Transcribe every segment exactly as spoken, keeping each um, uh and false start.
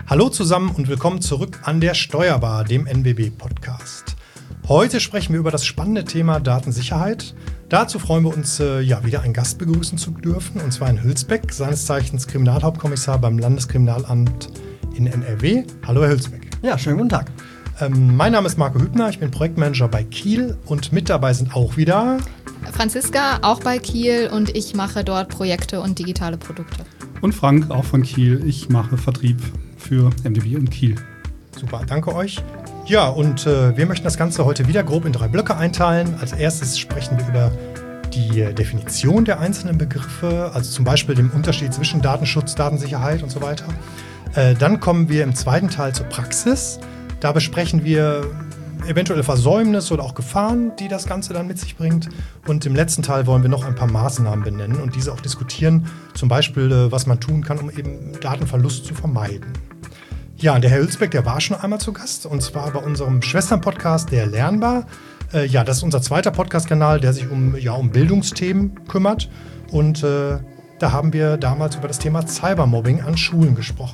Hallo zusammen und willkommen zurück an der Steuerbar, dem N W B-Podcast. Heute sprechen wir über das spannende Thema Datensicherheit. Dazu freuen wir uns, äh, ja, wieder einen Gast begrüßen zu dürfen, und zwar Herrn Hülsbeck, seines Zeichens Kriminalhauptkommissar beim Landeskriminalamt in N R W. Hallo, Herr Hülsbeck. Ja, schönen guten Tag. Ähm, mein Name ist Marco Hübner, ich bin Projektmanager bei Kiel und mit dabei sind auch wieder Franziska, auch bei Kiel, und ich mache dort Projekte und digitale Produkte. Und Frank, auch von Kiel. Ich mache Vertrieb für N W B und Kiel. Super, danke euch. Ja, und äh, wir möchten das Ganze heute wieder grob in drei Blöcke einteilen. Als erstes sprechen wir über die äh, Definition der einzelnen Begriffe, also zum Beispiel dem Unterschied zwischen Datenschutz, Datensicherheit und so weiter. Äh, dann kommen wir im zweiten Teil zur Praxis. Da besprechen wir eventuelle Versäumnisse oder auch Gefahren, die das Ganze dann mit sich bringt. Und im letzten Teil wollen wir noch ein paar Maßnahmen benennen und diese auch diskutieren. Zum Beispiel, äh, was man tun kann, um eben Datenverlust zu vermeiden. Ja, und der Herr Hülsbeck, der war schon einmal zu Gast, und zwar bei unserem Schwestern-Podcast, der Lernbar. Äh, ja, das ist unser zweiter Podcast-Kanal, der sich um, ja, um Bildungsthemen kümmert. Und äh, da haben wir damals über das Thema Cybermobbing an Schulen gesprochen.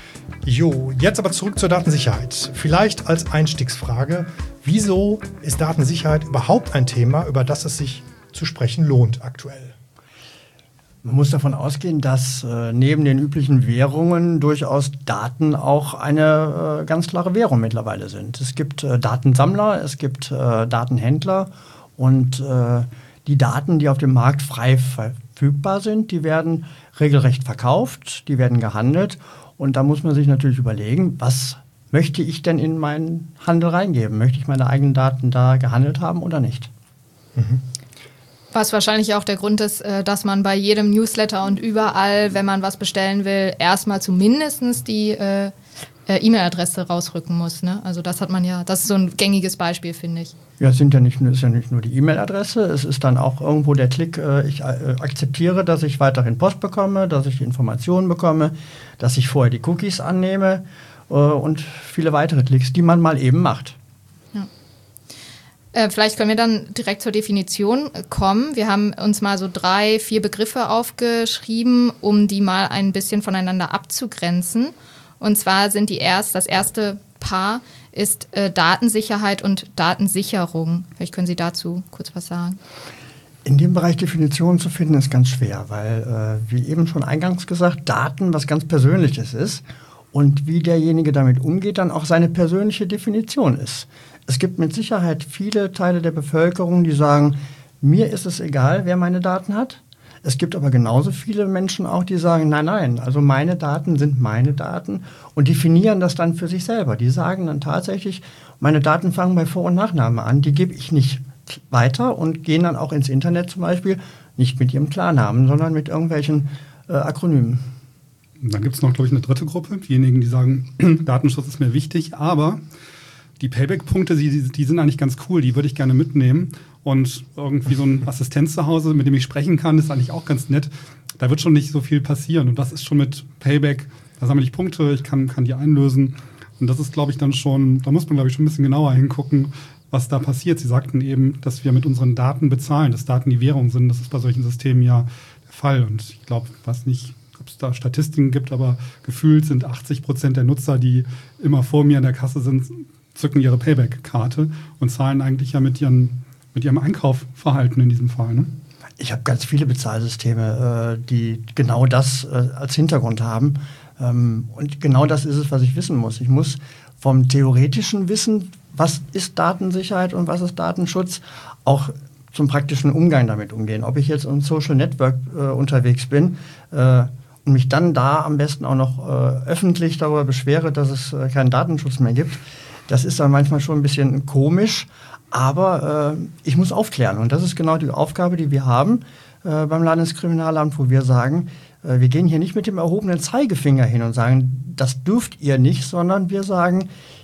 Jo, jetzt aber zurück zur Datensicherheit. Vielleicht als Einstiegsfrage: Wieso ist Datensicherheit überhaupt ein Thema, über das es sich zu sprechen lohnt aktuell? Man muss davon ausgehen, dass äh, neben den üblichen Währungen durchaus Daten auch eine äh, ganz klare Währung mittlerweile sind. Es gibt äh, Datensammler, es gibt äh, Datenhändler, und äh, die Daten, die auf dem Markt frei verfügbar sind, die werden regelrecht verkauft, die werden gehandelt. Und da muss man sich natürlich überlegen, was möchte ich denn in meinen Handel reingeben? Möchte ich meine eigenen Daten da gehandelt haben oder nicht? Mhm. Was wahrscheinlich auch der Grund ist, dass man bei jedem Newsletter und überall, wenn man was bestellen will, erstmal zumindest die äh, E-Mail-Adresse rausrücken muss. Ne? Also das hat man ja, das ist so ein gängiges Beispiel, finde ich. Ja, es sind ja nicht, ist ja nicht nur die E-Mail-Adresse, es ist dann auch irgendwo der Klick, äh, ich äh, akzeptiere, dass ich weiterhin Post bekomme, dass ich die Informationen bekomme, dass ich vorher die Cookies annehme äh, und viele weitere Klicks, die man mal eben macht. Ja. Äh, vielleicht können wir dann direkt zur Definition kommen. Wir haben uns mal so drei, vier Begriffe aufgeschrieben, um die mal ein bisschen voneinander abzugrenzen. Und zwar sind die erst, das erste Paar ist äh, Datensicherheit und Datensicherung. Vielleicht können Sie dazu kurz was sagen. In dem Bereich Definitionen zu finden, ist ganz schwer, weil, äh, wie eben schon eingangs gesagt, Daten was ganz Persönliches ist und wie derjenige damit umgeht, dann auch seine persönliche Definition ist. Es gibt mit Sicherheit viele Teile der Bevölkerung, die sagen, mir ist es egal, wer meine Daten hat. Es gibt aber genauso viele Menschen auch, die sagen, nein, nein, also meine Daten sind meine Daten, und definieren das dann für sich selber. Die sagen dann tatsächlich, meine Daten fangen bei Vor- und Nachname an, die gebe ich nicht weiter, und gehen dann auch ins Internet zum Beispiel nicht mit ihrem Klarnamen, sondern mit irgendwelchen äh, Akronymen. Dann gibt es noch, glaube ich, eine dritte Gruppe, diejenigen, die sagen, Datenschutz ist mir wichtig, aber die Payback-Punkte, die, die sind eigentlich ganz cool, die würde ich gerne mitnehmen. Und irgendwie so ein Assistent zu Hause, mit dem ich sprechen kann, ist eigentlich auch ganz nett. Da wird schon nicht so viel passieren. Und das ist schon mit Payback, da sammle ich Punkte, ich kann, kann die einlösen. Und das ist, glaube ich, dann schon, da muss man, glaube ich, schon ein bisschen genauer hingucken, was da passiert. Sie sagten eben, dass wir mit unseren Daten bezahlen, dass Daten die Währung sind. Das ist bei solchen Systemen ja der Fall. Und ich glaube, was nicht, ob es da Statistiken gibt, aber gefühlt sind achtzig Prozent der Nutzer, die immer vor mir an der Kasse sind, zücken ihre Payback-Karte und zahlen eigentlich ja mit ihren mit ihrem Einkaufverhalten in diesem Fall. Ne? Ich habe ganz viele Bezahlsysteme, äh, die genau das äh, als Hintergrund haben. Ähm, und genau das ist es, was ich wissen muss. Ich muss vom theoretischen Wissen, was ist Datensicherheit und was ist Datenschutz, auch zum praktischen Umgang damit umgehen. Ob ich jetzt im Social Network äh, unterwegs bin äh, und mich dann da am besten auch noch äh, öffentlich darüber beschwere, dass es äh, keinen Datenschutz mehr gibt, das ist dann manchmal schon ein bisschen komisch. Aber äh, ich muss aufklären, und das ist genau die Aufgabe, die wir haben äh, beim Landeskriminalamt, wo wir sagen, äh, wir gehen hier nicht mit dem erhobenen Zeigefinger hin und sagen, das dürft ihr nicht, sondern wir sagen,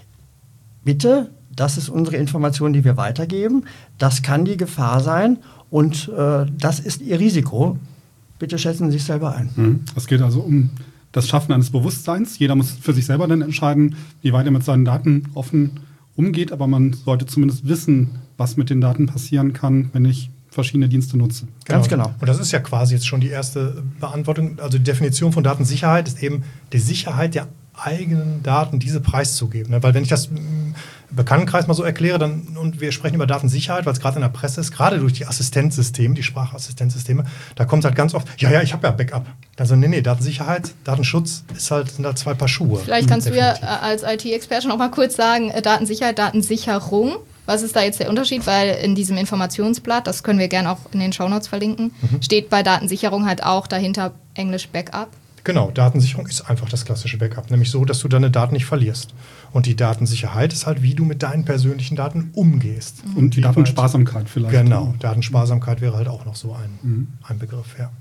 bitte, das ist unsere Information, die wir weitergeben, das kann die Gefahr sein, und äh, das ist ihr Risiko. Bitte schätzen Sie sich selber ein. Es geht also um das Schaffen eines Bewusstseins. Jeder muss für sich selber dann entscheiden, wie weit er mit seinen Daten offen umgeht, aber man sollte zumindest wissen, was mit den Daten passieren kann, wenn ich verschiedene Dienste nutze. Ganz genau. Und das ist ja quasi jetzt schon die erste Beantwortung. Also die Definition von Datensicherheit ist eben die Sicherheit der eigenen Daten diese preiszugeben. Ne? Weil wenn ich das im Bekanntenkreis mal so erkläre, dann, und wir sprechen über Datensicherheit, weil es gerade in der Presse ist, gerade durch die Assistenzsysteme, die Sprachassistenzsysteme, da kommt halt ganz oft, ja, ja, ich habe ja Backup. Also nee, nee, Datensicherheit, Datenschutz ist halt, sind da zwei Paar Schuhe. Vielleicht kannst Definitiv. du ja als I T-Experte noch mal kurz sagen, äh, Datensicherheit, Datensicherung. Was ist da jetzt der Unterschied? Weil in diesem Informationsblatt, das können wir gerne auch in den Shownotes verlinken, mhm. steht bei Datensicherung halt auch dahinter Englisch Backup. Genau, Datensicherung ist einfach das klassische Backup, nämlich so, dass du deine Daten nicht verlierst. Und die Datensicherheit ist halt, wie du mit deinen persönlichen Daten umgehst. Mhm. Und die Datensparsamkeit vielleicht. Genau, Datensparsamkeit wäre halt auch noch so ein, mhm. ein Begriff, ja.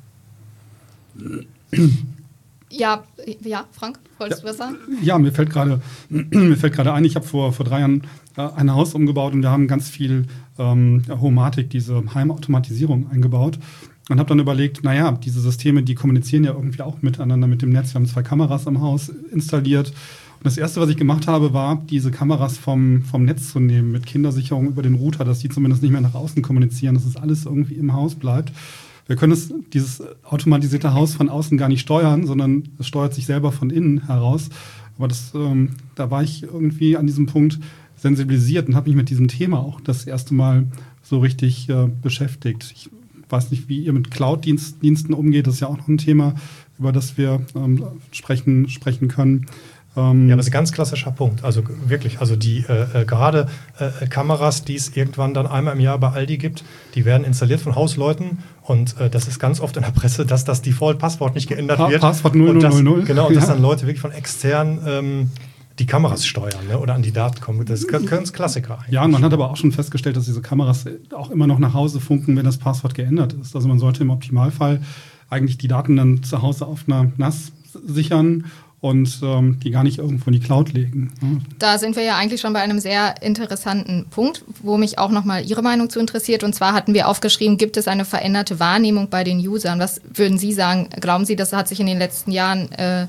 Ja, ja, Frank, wolltest ja, du was sagen? Ja, mir fällt gerade mir fällt gerade ein, ich habe vor, vor drei Jahren äh, ein Haus umgebaut und wir haben ganz viel ähm, Homatic, diese Heimautomatisierung eingebaut. Und habe dann überlegt, naja, diese Systeme, die kommunizieren ja irgendwie auch miteinander mit dem Netz. Wir haben zwei Kameras im Haus installiert. Und das Erste, was ich gemacht habe, war, diese Kameras vom, vom Netz zu nehmen, mit Kindersicherung über den Router, dass die zumindest nicht mehr nach außen kommunizieren, dass es alles irgendwie im Haus bleibt. Wir können es, dieses automatisierte Haus von außen gar nicht steuern, sondern es steuert sich selber von innen heraus. Aber das, ähm, da war ich irgendwie an diesem Punkt sensibilisiert und habe mich mit diesem Thema auch das erste Mal so richtig äh, beschäftigt. Ich weiß nicht, wie ihr mit Cloud-Diensten umgeht. Das ist ja auch noch ein Thema, über das wir ähm, sprechen, sprechen können. Ähm ja, das ist ein ganz klassischer Punkt. Also wirklich, also die äh, äh, gerade äh, Kameras, die es irgendwann dann einmal im Jahr bei Aldi gibt, die werden installiert von Hausleuten. Und äh, das ist ganz oft in der Presse, dass das Default-Passwort nicht geändert pa- wird. Passwort null null null null. Genau, und ja. dass dann Leute wirklich von extern ähm, die Kameras steuern, ne, oder an die Daten kommen. Das ist ganz Klassiker eigentlich. Ja, und man hat aber auch schon festgestellt, dass diese Kameras auch immer noch nach Hause funken, wenn das Passwort geändert ist. Also man sollte im Optimalfall eigentlich die Daten dann zu Hause auf einer N A S sichern und ähm, die gar nicht irgendwo in die Cloud legen. Ne? Da sind wir ja eigentlich schon bei einem sehr interessanten Punkt, wo mich auch nochmal Ihre Meinung zu interessiert. Und zwar hatten wir aufgeschrieben, gibt es eine veränderte Wahrnehmung bei den Usern? Was würden Sie sagen? Glauben Sie, das hat sich in den letzten Jahren äh,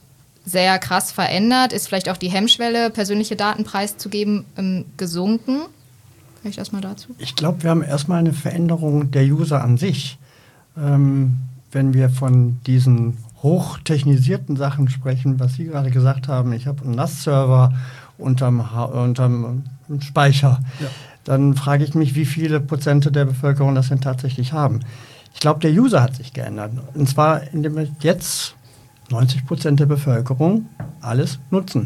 sehr krass verändert? Ist vielleicht auch die Hemmschwelle, persönliche Daten preiszugeben, ähm, gesunken? Vielleicht erstmal dazu. Ich glaube, wir haben erstmal eine Veränderung der User an sich. Ähm, wenn wir von diesen hochtechnisierten Sachen sprechen, was Sie gerade gesagt haben, ich habe einen N A S-Server unterm, ha- unterm Speicher, ja. Dann frage ich mich, wie viele Prozente der Bevölkerung das denn tatsächlich haben. Ich glaube, der User hat sich geändert. Und zwar, indem wir jetzt neunzig Prozent der Bevölkerung alles nutzen.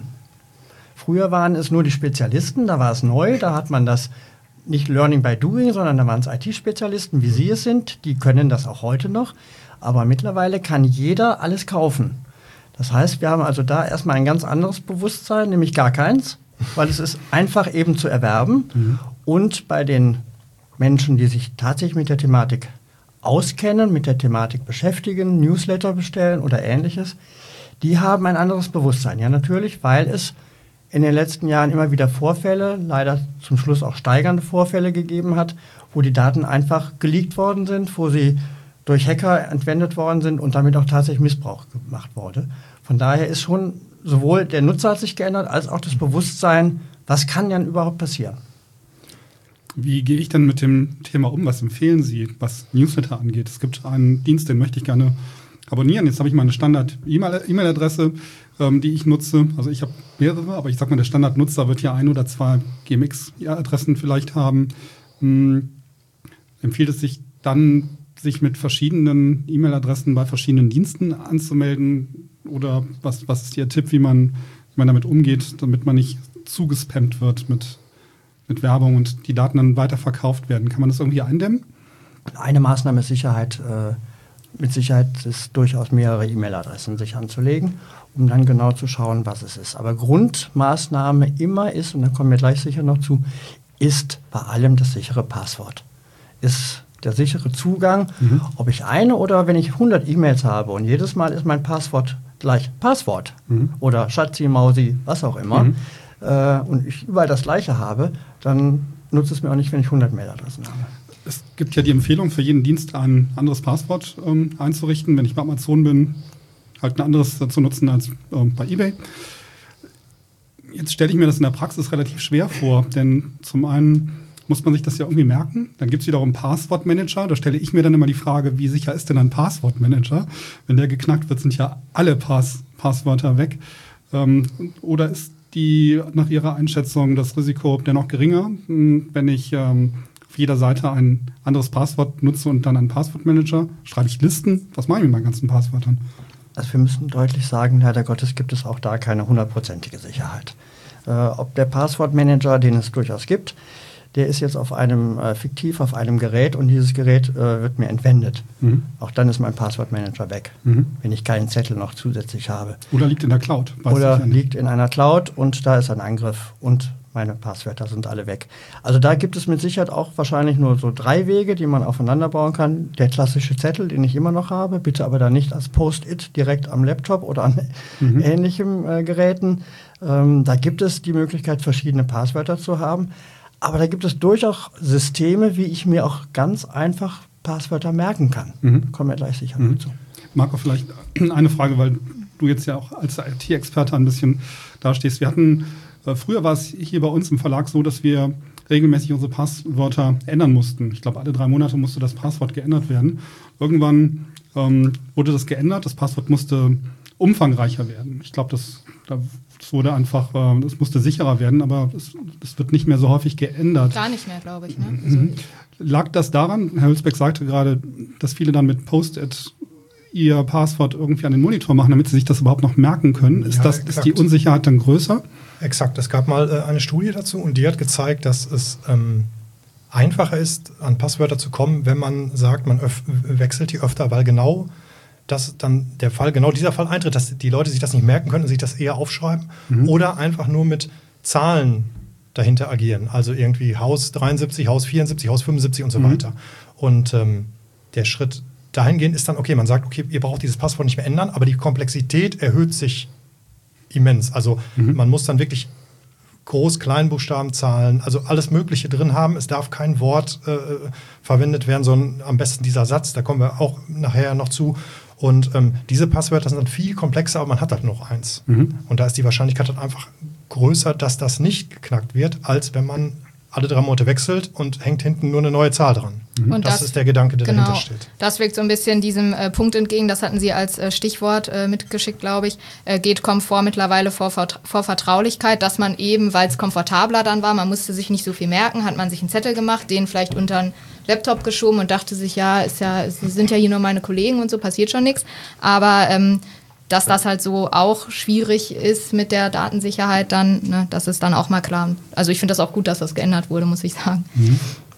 Früher waren es nur die Spezialisten, da war es neu, da hat man das nicht Learning by Doing, sondern da waren es I T-Spezialisten, wie Sie es sind, die können das auch heute noch. Aber mittlerweile kann jeder alles kaufen. Das heißt, wir haben also da erstmal ein ganz anderes Bewusstsein, nämlich gar keins, weil es ist einfach eben zu erwerben. Mhm. Und bei den Menschen, die sich tatsächlich mit der Thematik auskennen, mit der Thematik beschäftigen, Newsletter bestellen oder Ähnliches, die haben ein anderes Bewusstsein. Ja, natürlich, weil es in den letzten Jahren immer wieder Vorfälle, leider zum Schluss auch steigernde Vorfälle gegeben hat, wo die Daten einfach geleakt worden sind, wo sie durch Hacker entwendet worden sind und damit auch tatsächlich Missbrauch gemacht wurde. Von daher ist schon sowohl der Nutzer hat sich geändert, als auch das Bewusstsein, was kann denn überhaupt passieren? Wie gehe ich denn mit dem Thema um? Was empfehlen Sie, was Newsletter angeht? Es gibt einen Dienst, den möchte ich gerne abonnieren. Jetzt habe ich meine Standard-E-Mail-Adresse, ähm, die ich nutze. Also ich habe mehrere, aber ich sage mal, der Standardnutzer wird ja ein oder zwei G M X-Adressen vielleicht haben. Hm, empfiehlt es sich dann, sich mit verschiedenen E-Mail-Adressen bei verschiedenen Diensten anzumelden? Oder was, was ist Ihr Tipp, wie man, wie man damit umgeht, damit man nicht zugespammt wird mit, mit Werbung und die Daten dann weiterverkauft werden? Kann man das irgendwie eindämmen? Eine Maßnahme ist Sicherheit. Äh, mit Sicherheit ist durchaus mehrere E-Mail-Adressen sich anzulegen, um dann genau zu schauen, was es ist. Aber Grundmaßnahme immer ist, und da kommen wir gleich sicher noch zu, ist bei allem das sichere Passwort. Ist der sichere Zugang, mhm. ob ich eine oder wenn ich hundert E-Mails habe und jedes Mal ist mein Passwort gleich Passwort mhm. oder Schatzi, Mausi, was auch immer, mhm. äh, und ich überall das Gleiche habe, dann nutzt es mir auch nicht, wenn ich hundert Mailadressen habe. Es gibt ja die Empfehlung, für jeden Dienst ein anderes Passwort ähm, einzurichten. Wenn ich bei Amazon bin, halt ein anderes zu nutzen als ähm, bei eBay. Jetzt stelle ich mir das in der Praxis relativ schwer vor, denn zum einen muss man sich das ja irgendwie merken. Dann gibt es wiederum einen Passwortmanager. Da stelle ich mir dann immer die Frage, wie sicher ist denn ein Passwortmanager? Wenn der geknackt wird, sind ja alle Pass- Passwörter weg. Ähm, oder ist die nach Ihrer Einschätzung das Risiko dennoch geringer, wenn ich ähm, auf jeder Seite ein anderes Passwort nutze und dann einen Passwortmanager? Schreibe ich Listen? Was mache ich mit meinen ganzen Passwörtern? Also wir müssen deutlich sagen, leider Gottes gibt es auch da keine hundertprozentige Sicherheit. Äh, ob der Passwortmanager, den es durchaus gibt, der ist jetzt auf einem, äh, fiktiv auf einem Gerät und dieses Gerät äh, wird mir entwendet. Mhm. Auch dann ist mein Passwortmanager weg, mhm. wenn ich keinen Zettel noch zusätzlich habe. Oder liegt in der Cloud. Weiß Oder ja liegt in einer Cloud und da ist ein Angriff und meine Passwörter sind alle weg. Also da gibt es mit Sicherheit auch wahrscheinlich nur so drei Wege, die man aufeinander bauen kann. Der klassische Zettel, den ich immer noch habe, bitte aber dann nicht als Post-it direkt am Laptop oder an mhm. ähnlichen äh, Geräten. Ähm, da gibt es die Möglichkeit, verschiedene Passwörter zu haben. Aber da gibt es durchaus Systeme, wie ich mir auch ganz einfach Passwörter merken kann. Mhm. Kommen wir gleich sicher mhm. dazu. Marco, vielleicht eine Frage, weil du jetzt ja auch als I T-Experte ein bisschen dastehst. Wir hatten, äh, früher war es hier bei uns im Verlag so, dass wir regelmäßig unsere Passwörter ändern mussten. Ich glaube, alle drei Monate musste das Passwort geändert werden. Irgendwann ähm, wurde das geändert, das Passwort musste umfangreicher werden. Ich glaube, das, da Es wurde einfach, äh, es musste sicherer werden, aber es, es wird nicht mehr so häufig geändert. Gar nicht mehr, glaube ich. Ne? Mhm. Also lag das daran, Herr Hülsbeck sagte gerade, dass viele dann mit Post-it ihr Passwort irgendwie an den Monitor machen, damit sie sich das überhaupt noch merken können? Ist, ja, das, ist die Unsicherheit dann größer? Exakt. Es gab mal äh, eine Studie dazu und die hat gezeigt, dass es ähm, einfacher ist, an Passwörter zu kommen, wenn man sagt, man öff- wechselt die öfter, weil genau dass dann der Fall, genau dieser Fall eintritt, dass die Leute sich das nicht merken können und sich das eher aufschreiben mhm. oder einfach nur mit Zahlen dahinter agieren. Also irgendwie Haus dreiundsiebzig, Haus vierundsiebzig, Haus fünfundsiebzig und so mhm. weiter. Und ähm, der Schritt dahingehend ist dann, okay, man sagt, okay, ihr braucht dieses Passwort nicht mehr ändern, aber die Komplexität erhöht sich immens. Also mhm. man muss dann wirklich Groß-, Kleinbuchstabenzahlen, also alles Mögliche drin haben. Es darf kein Wort äh, verwendet werden, sondern am besten dieser Satz, da kommen wir auch nachher noch zu. Und ähm, diese Passwörter sind dann viel komplexer, aber man hat halt noch eins. Mhm. Und da ist die Wahrscheinlichkeit dann einfach größer, dass das nicht geknackt wird, als wenn man alle drei Monate wechselt und hängt hinten nur eine neue Zahl dran. Mhm. Und das, das ist der Gedanke, der genau, dahinter steht. Das wirkt so ein bisschen diesem äh, Punkt entgegen, das hatten Sie als äh, Stichwort äh, mitgeschickt, glaube ich, äh, geht Komfort mittlerweile vor, Vert- vor Vertraulichkeit, dass man eben, weil es komfortabler dann war, man musste sich nicht so viel merken, hat man sich einen Zettel gemacht, den vielleicht unter einen Laptop geschoben und dachte sich, ja, ist ja, Sie sind ja hier nur meine Kollegen und so, passiert schon nichts. Aber ähm, dass das halt so auch schwierig ist mit der Datensicherheit, dann, ne, das ist dann auch mal klar. Also ich finde das auch gut, dass das geändert wurde, muss ich sagen. Mhm.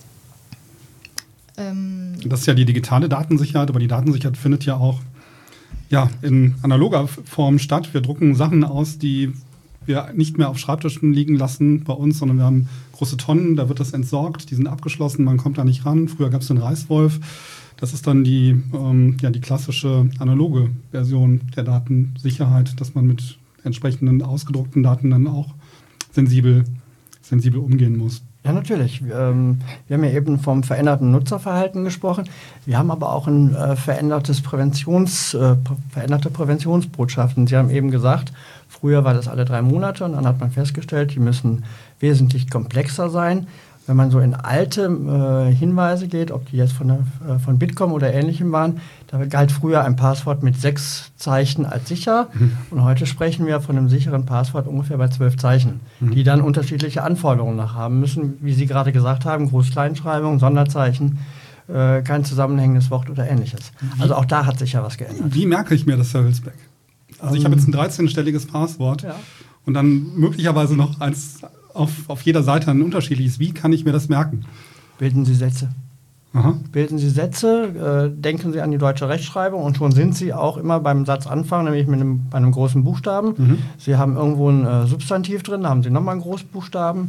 Ähm, das ist ja die digitale Datensicherheit, aber die Datensicherheit findet ja auch ja, in analoger Form statt. Wir drucken Sachen aus, die wir nicht mehr auf Schreibtischen liegen lassen bei uns, sondern wir haben große Tonnen, da wird das entsorgt, die sind abgeschlossen, man kommt da nicht ran. Früher gab es den Reißwolf. Das ist dann die, ähm, ja, die klassische analoge Version der Datensicherheit, dass man mit entsprechenden ausgedruckten Daten dann auch sensibel, sensibel umgehen muss. Ja, natürlich. Ähm, wir haben ja eben vom veränderten Nutzerverhalten gesprochen. Wir haben aber auch ein äh, verändertes Präventions, äh, veränderte Präventionsbotschaften. Sie haben eben gesagt, früher war das alle drei Monate und dann hat man festgestellt, die müssen wesentlich komplexer sein. Wenn man so in alte äh, Hinweise geht, ob die jetzt von, der, äh, von Bitkom oder Ähnlichem waren, da galt früher ein Passwort mit sechs Zeichen als sicher. Mhm. Und heute sprechen wir von einem sicheren Passwort ungefähr bei zwölf Zeichen, mhm. die dann unterschiedliche Anforderungen nach haben müssen. Wie Sie gerade gesagt haben, Groß-Kleinschreibung, Sonderzeichen, äh, kein zusammenhängendes Wort oder Ähnliches. Mhm. Also auch da hat sich ja was geändert. Wie merke ich mir das, Herr Hülsbeck? Also ich habe jetzt ein dreizehnstelliges Passwort ja. und dann möglicherweise noch eins auf, auf jeder Seite ein unterschiedliches. Wie kann ich mir das merken? Bilden Sie Sätze. Aha. Bilden Sie Sätze, äh, denken Sie an die deutsche Rechtschreibung und schon sind Sie auch immer beim Satzanfang, nämlich mit einem, bei einem großen Buchstaben. Mhm. Sie haben irgendwo ein äh, Substantiv drin, da haben Sie nochmal einen Großbuchstaben.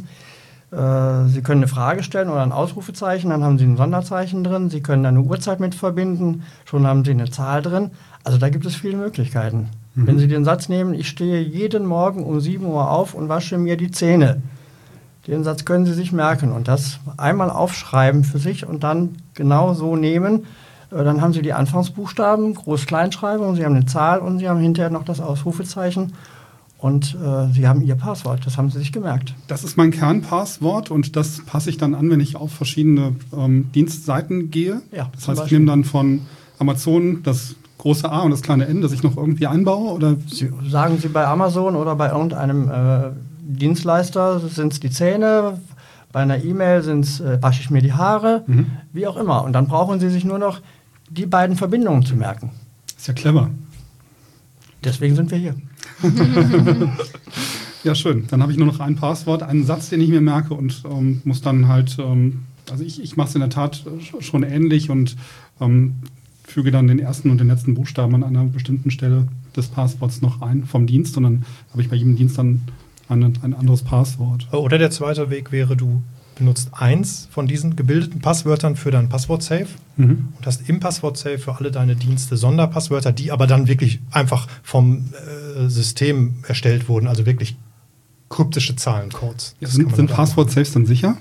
Äh, Sie können eine Frage stellen oder ein Ausrufezeichen, dann haben Sie ein Sonderzeichen drin. Sie können eine Uhrzeit mit verbinden, schon haben Sie eine Zahl drin. Also da gibt es viele Möglichkeiten. Mhm. Wenn Sie den Satz nehmen, ich stehe jeden Morgen um sieben Uhr auf und wasche mir die Zähne. Den Satz können Sie sich merken und das einmal aufschreiben für sich und dann genau so nehmen. Dann haben Sie die Anfangsbuchstaben, Groß-Kleinschreibung, Sie haben eine Zahl und Sie haben hinterher noch das Ausrufezeichen und äh, Sie haben Ihr Passwort. Das haben Sie sich gemerkt. Das ist mein Kernpasswort und das passe ich dann an, wenn ich auf verschiedene ähm, Dienstseiten gehe. Ja, das heißt, ich nehme dann von Amazon das große A und das kleine N, das ich noch irgendwie einbaue? Oder? Sie, sagen Sie bei Amazon oder bei irgendeinem äh, Dienstleister, sind es die Zähne, bei einer E-Mail sind es, äh, wasche ich mir die Haare, mhm. wie auch immer. Und dann brauchen Sie sich nur noch die beiden Verbindungen zu merken. Ist ja clever. Deswegen sind wir hier. Ja, schön. Dann habe ich nur noch ein Passwort, einen Satz, den ich mir merke und ähm, muss dann halt, ähm, also ich, ich mache es in der Tat schon ähnlich und ähm, füge dann den ersten und den letzten Buchstaben an einer bestimmten Stelle des Passworts noch ein vom Dienst und dann habe ich bei jedem Dienst dann ein, ein anderes Passwort. Oder der zweite Weg wäre, du benutzt eins von diesen gebildeten Passwörtern für dein Passwort-Safe mhm. und hast im Passwort-Safe für alle deine Dienste Sonderpasswörter, die aber dann wirklich einfach vom äh, System erstellt wurden, also wirklich kryptische Zahlencodes. Ja, sind sind Passwort-Safes dann sicher?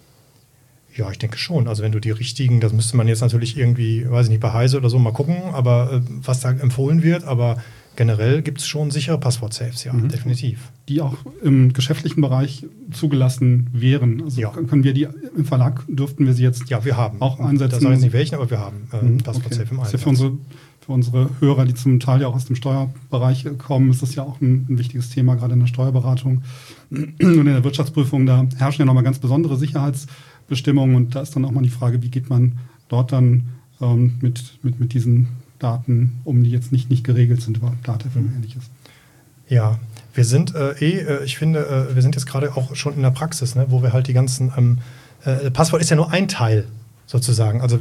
Ja, ich denke schon. Also wenn du die richtigen, das müsste man jetzt natürlich irgendwie, weiß ich nicht, bei Heise oder so mal gucken, aber äh, was da empfohlen wird, aber generell gibt es schon sichere Passwort-Safes, ja, mhm. definitiv. Die auch im geschäftlichen Bereich zugelassen wären. Also ja. können wir die im Verlag, dürften wir sie jetzt ja, wir haben. auch einsetzen? Da sage ich nicht welchen, aber wir haben äh, mhm. Passwort-Safe okay. im Einsatz. Das ist ja für unsere, für unsere Hörer, die zum Teil ja auch aus dem Steuerbereich kommen, ist das ja auch ein, ein wichtiges Thema, gerade in der Steuerberatung und in der Wirtschaftsprüfung. Da herrschen ja nochmal ganz besondere Sicherheitsbestimmungen und da ist dann auch mal die Frage, wie geht man dort dann ähm, mit, mit, mit diesen Daten um, die jetzt nicht, nicht geregelt sind über Datafilm und ähnliches. Ja, wir sind äh, eh, äh, ich finde, äh, wir sind jetzt gerade auch schon in der Praxis, ne, wo wir halt die ganzen, ähm, äh, Passwort ist ja nur ein Teil sozusagen. Also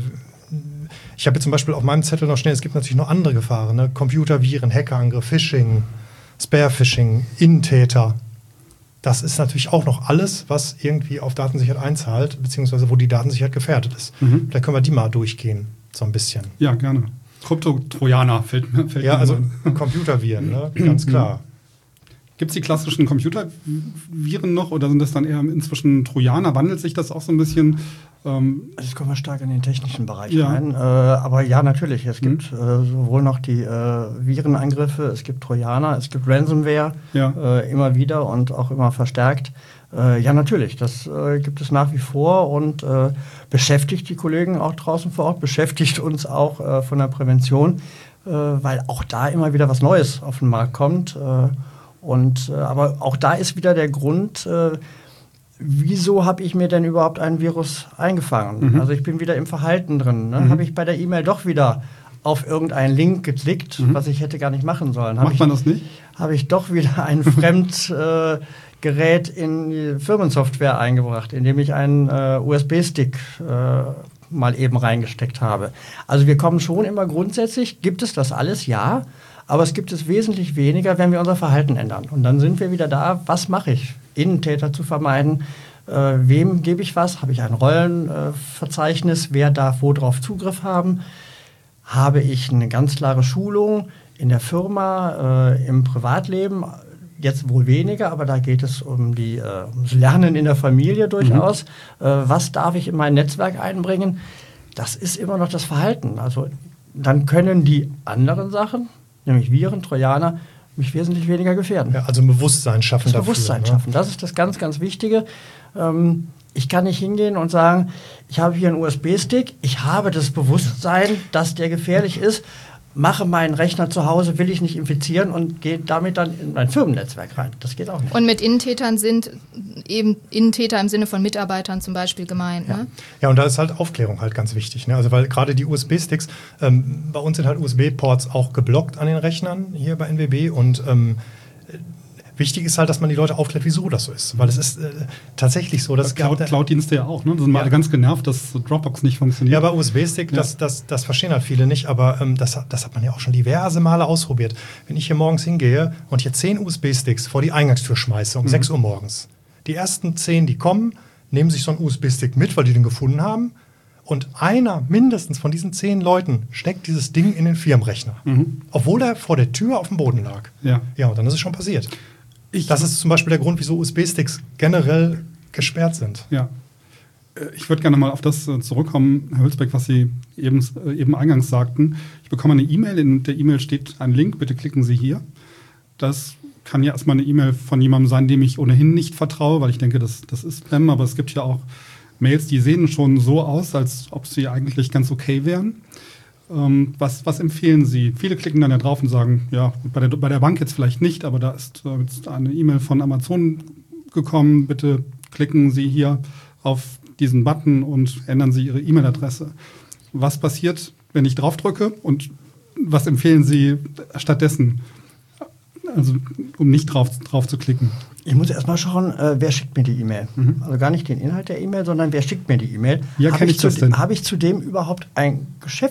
ich habe jetzt zum Beispiel auf meinem Zettel noch schnell, es gibt natürlich noch andere Gefahren, ne? Computerviren, Hackerangriff, Phishing, Spearphishing, Innentäter. Das ist natürlich auch noch alles, was irgendwie auf Datensicherheit einzahlt, beziehungsweise wo die Datensicherheit gefährdet ist. Mhm. Vielleicht können wir die mal durchgehen, so ein bisschen. Ja, gerne. Krypto-Trojaner fällt mir fällt Ja, mir also ein. Computerviren, ne? Ganz klar. Gibt es die klassischen Computerviren noch oder sind das dann eher inzwischen Trojaner? Wandelt sich das auch so ein bisschen? Ähm Jetzt kommen wir stark in den technischen Bereich ja. rein. Äh, aber ja, natürlich. Es gibt mhm. äh, sowohl noch die äh, Virenangriffe, es gibt Trojaner, es gibt Ransomware ja. äh, immer wieder und auch immer verstärkt. Äh, ja, natürlich, das äh, gibt es nach wie vor und äh, beschäftigt die Kollegen auch draußen vor Ort, beschäftigt uns auch äh, von der Prävention, äh, weil auch da immer wieder was Neues auf den Markt kommt. Äh, und, äh, aber auch da ist wieder der Grund, äh, wieso habe ich mir denn überhaupt einen Virus eingefangen? Mhm. Also ich bin wieder im Verhalten drin. Ne? Mhm. Habe ich bei der E-Mail doch wieder auf irgendeinen Link geklickt, mhm. was ich hätte gar nicht machen sollen. Hab Macht ich, man das nicht? Habe ich doch wieder ein fremd äh, Gerät in die Firmensoftware eingebracht, indem ich einen äh, U S B-Stick äh, mal eben reingesteckt habe. Also wir kommen schon immer grundsätzlich, gibt es das alles? Ja, aber es gibt es wesentlich weniger, wenn wir unser Verhalten ändern. Und dann sind wir wieder da, was mache ich? Innentäter zu vermeiden, äh, wem gebe ich was? Habe ich ein Rollenverzeichnis? Äh, wer darf wo drauf Zugriff haben? Habe ich eine ganz klare Schulung in der Firma, äh, im Privatleben? Jetzt wohl weniger, aber da geht es um die, äh, ums Lernen in der Familie durchaus. Mhm. Äh, was darf ich in mein Netzwerk einbringen? Das ist immer noch das Verhalten. Also dann können die anderen Sachen, nämlich Viren, Trojaner, mich wesentlich weniger gefährden. Ja, also ein Bewusstsein schaffen das dafür. Bewusstsein ne? schaffen, das ist das ganz, ganz Wichtige. Ähm, ich kann nicht hingehen und sagen, ich habe hier einen U S B-Stick, ich habe das Bewusstsein, dass der gefährlich ist, mache meinen Rechner zu Hause, will ich nicht infizieren und gehe damit dann in mein Firmennetzwerk rein. Das geht auch nicht. Und mit Innentätern sind eben Innentäter im Sinne von Mitarbeitern zum Beispiel gemeint. Ja, ne? ja und da ist halt Aufklärung halt ganz wichtig. Ne? Also weil gerade die U S B-Sticks, ähm, bei uns sind halt U S B-Ports auch geblockt an den Rechnern hier bei N W B und ähm, wichtig ist halt, dass man die Leute aufklärt, wieso das so ist. Weil es ist äh, tatsächlich so, dass... Cloud, Cloud-Dienste ja auch, ne? Da sind wir ja. alle ganz genervt, dass Dropbox nicht funktioniert. Ja, bei U S B-Stick, ja. das, das, das verstehen halt viele nicht, aber ähm, das, das hat man ja auch schon diverse Male ausprobiert. Wenn ich hier morgens hingehe und hier zehn U S B-Sticks vor die Eingangstür schmeiße um mhm. sechs Uhr morgens, die ersten zehn, die kommen, nehmen sich so einen U S B-Stick mit, weil die den gefunden haben und einer mindestens von diesen zehn Leuten steckt dieses Ding in den Firmenrechner. Mhm. Obwohl er vor der Tür auf dem Boden lag. Ja, ja und dann ist es schon passiert. Ich, das ist zum Beispiel der Grund, wieso U S B-Sticks generell gesperrt sind. Ja. Ich würde gerne mal auf das zurückkommen, Herr Hülsbeck, was Sie eben, eben eingangs sagten. Ich bekomme eine E-Mail, in der E-Mail steht ein Link, bitte klicken Sie hier. Das kann ja erstmal eine E-Mail von jemandem sein, dem ich ohnehin nicht vertraue, weil ich denke, das, das ist Spam, aber es gibt ja auch Mails, die sehen schon so aus, als ob sie eigentlich ganz okay wären. Ähm, was, was empfehlen Sie? Viele klicken dann ja drauf und sagen, ja, bei der, bei der Bank jetzt vielleicht nicht, aber da ist äh, jetzt eine E-Mail von Amazon gekommen, bitte klicken Sie hier auf diesen Button und ändern Sie Ihre E-Mail-Adresse. Was passiert, wenn ich draufdrücke und was empfehlen Sie stattdessen? Also um nicht drauf, drauf zu klicken. Ich muss erstmal schauen, äh, wer schickt mir die E-Mail. Mhm. Also gar nicht den Inhalt der E-Mail, sondern wer schickt mir die E-Mail. Ja, kenne ich das denn? Habe ich zudem überhaupt einen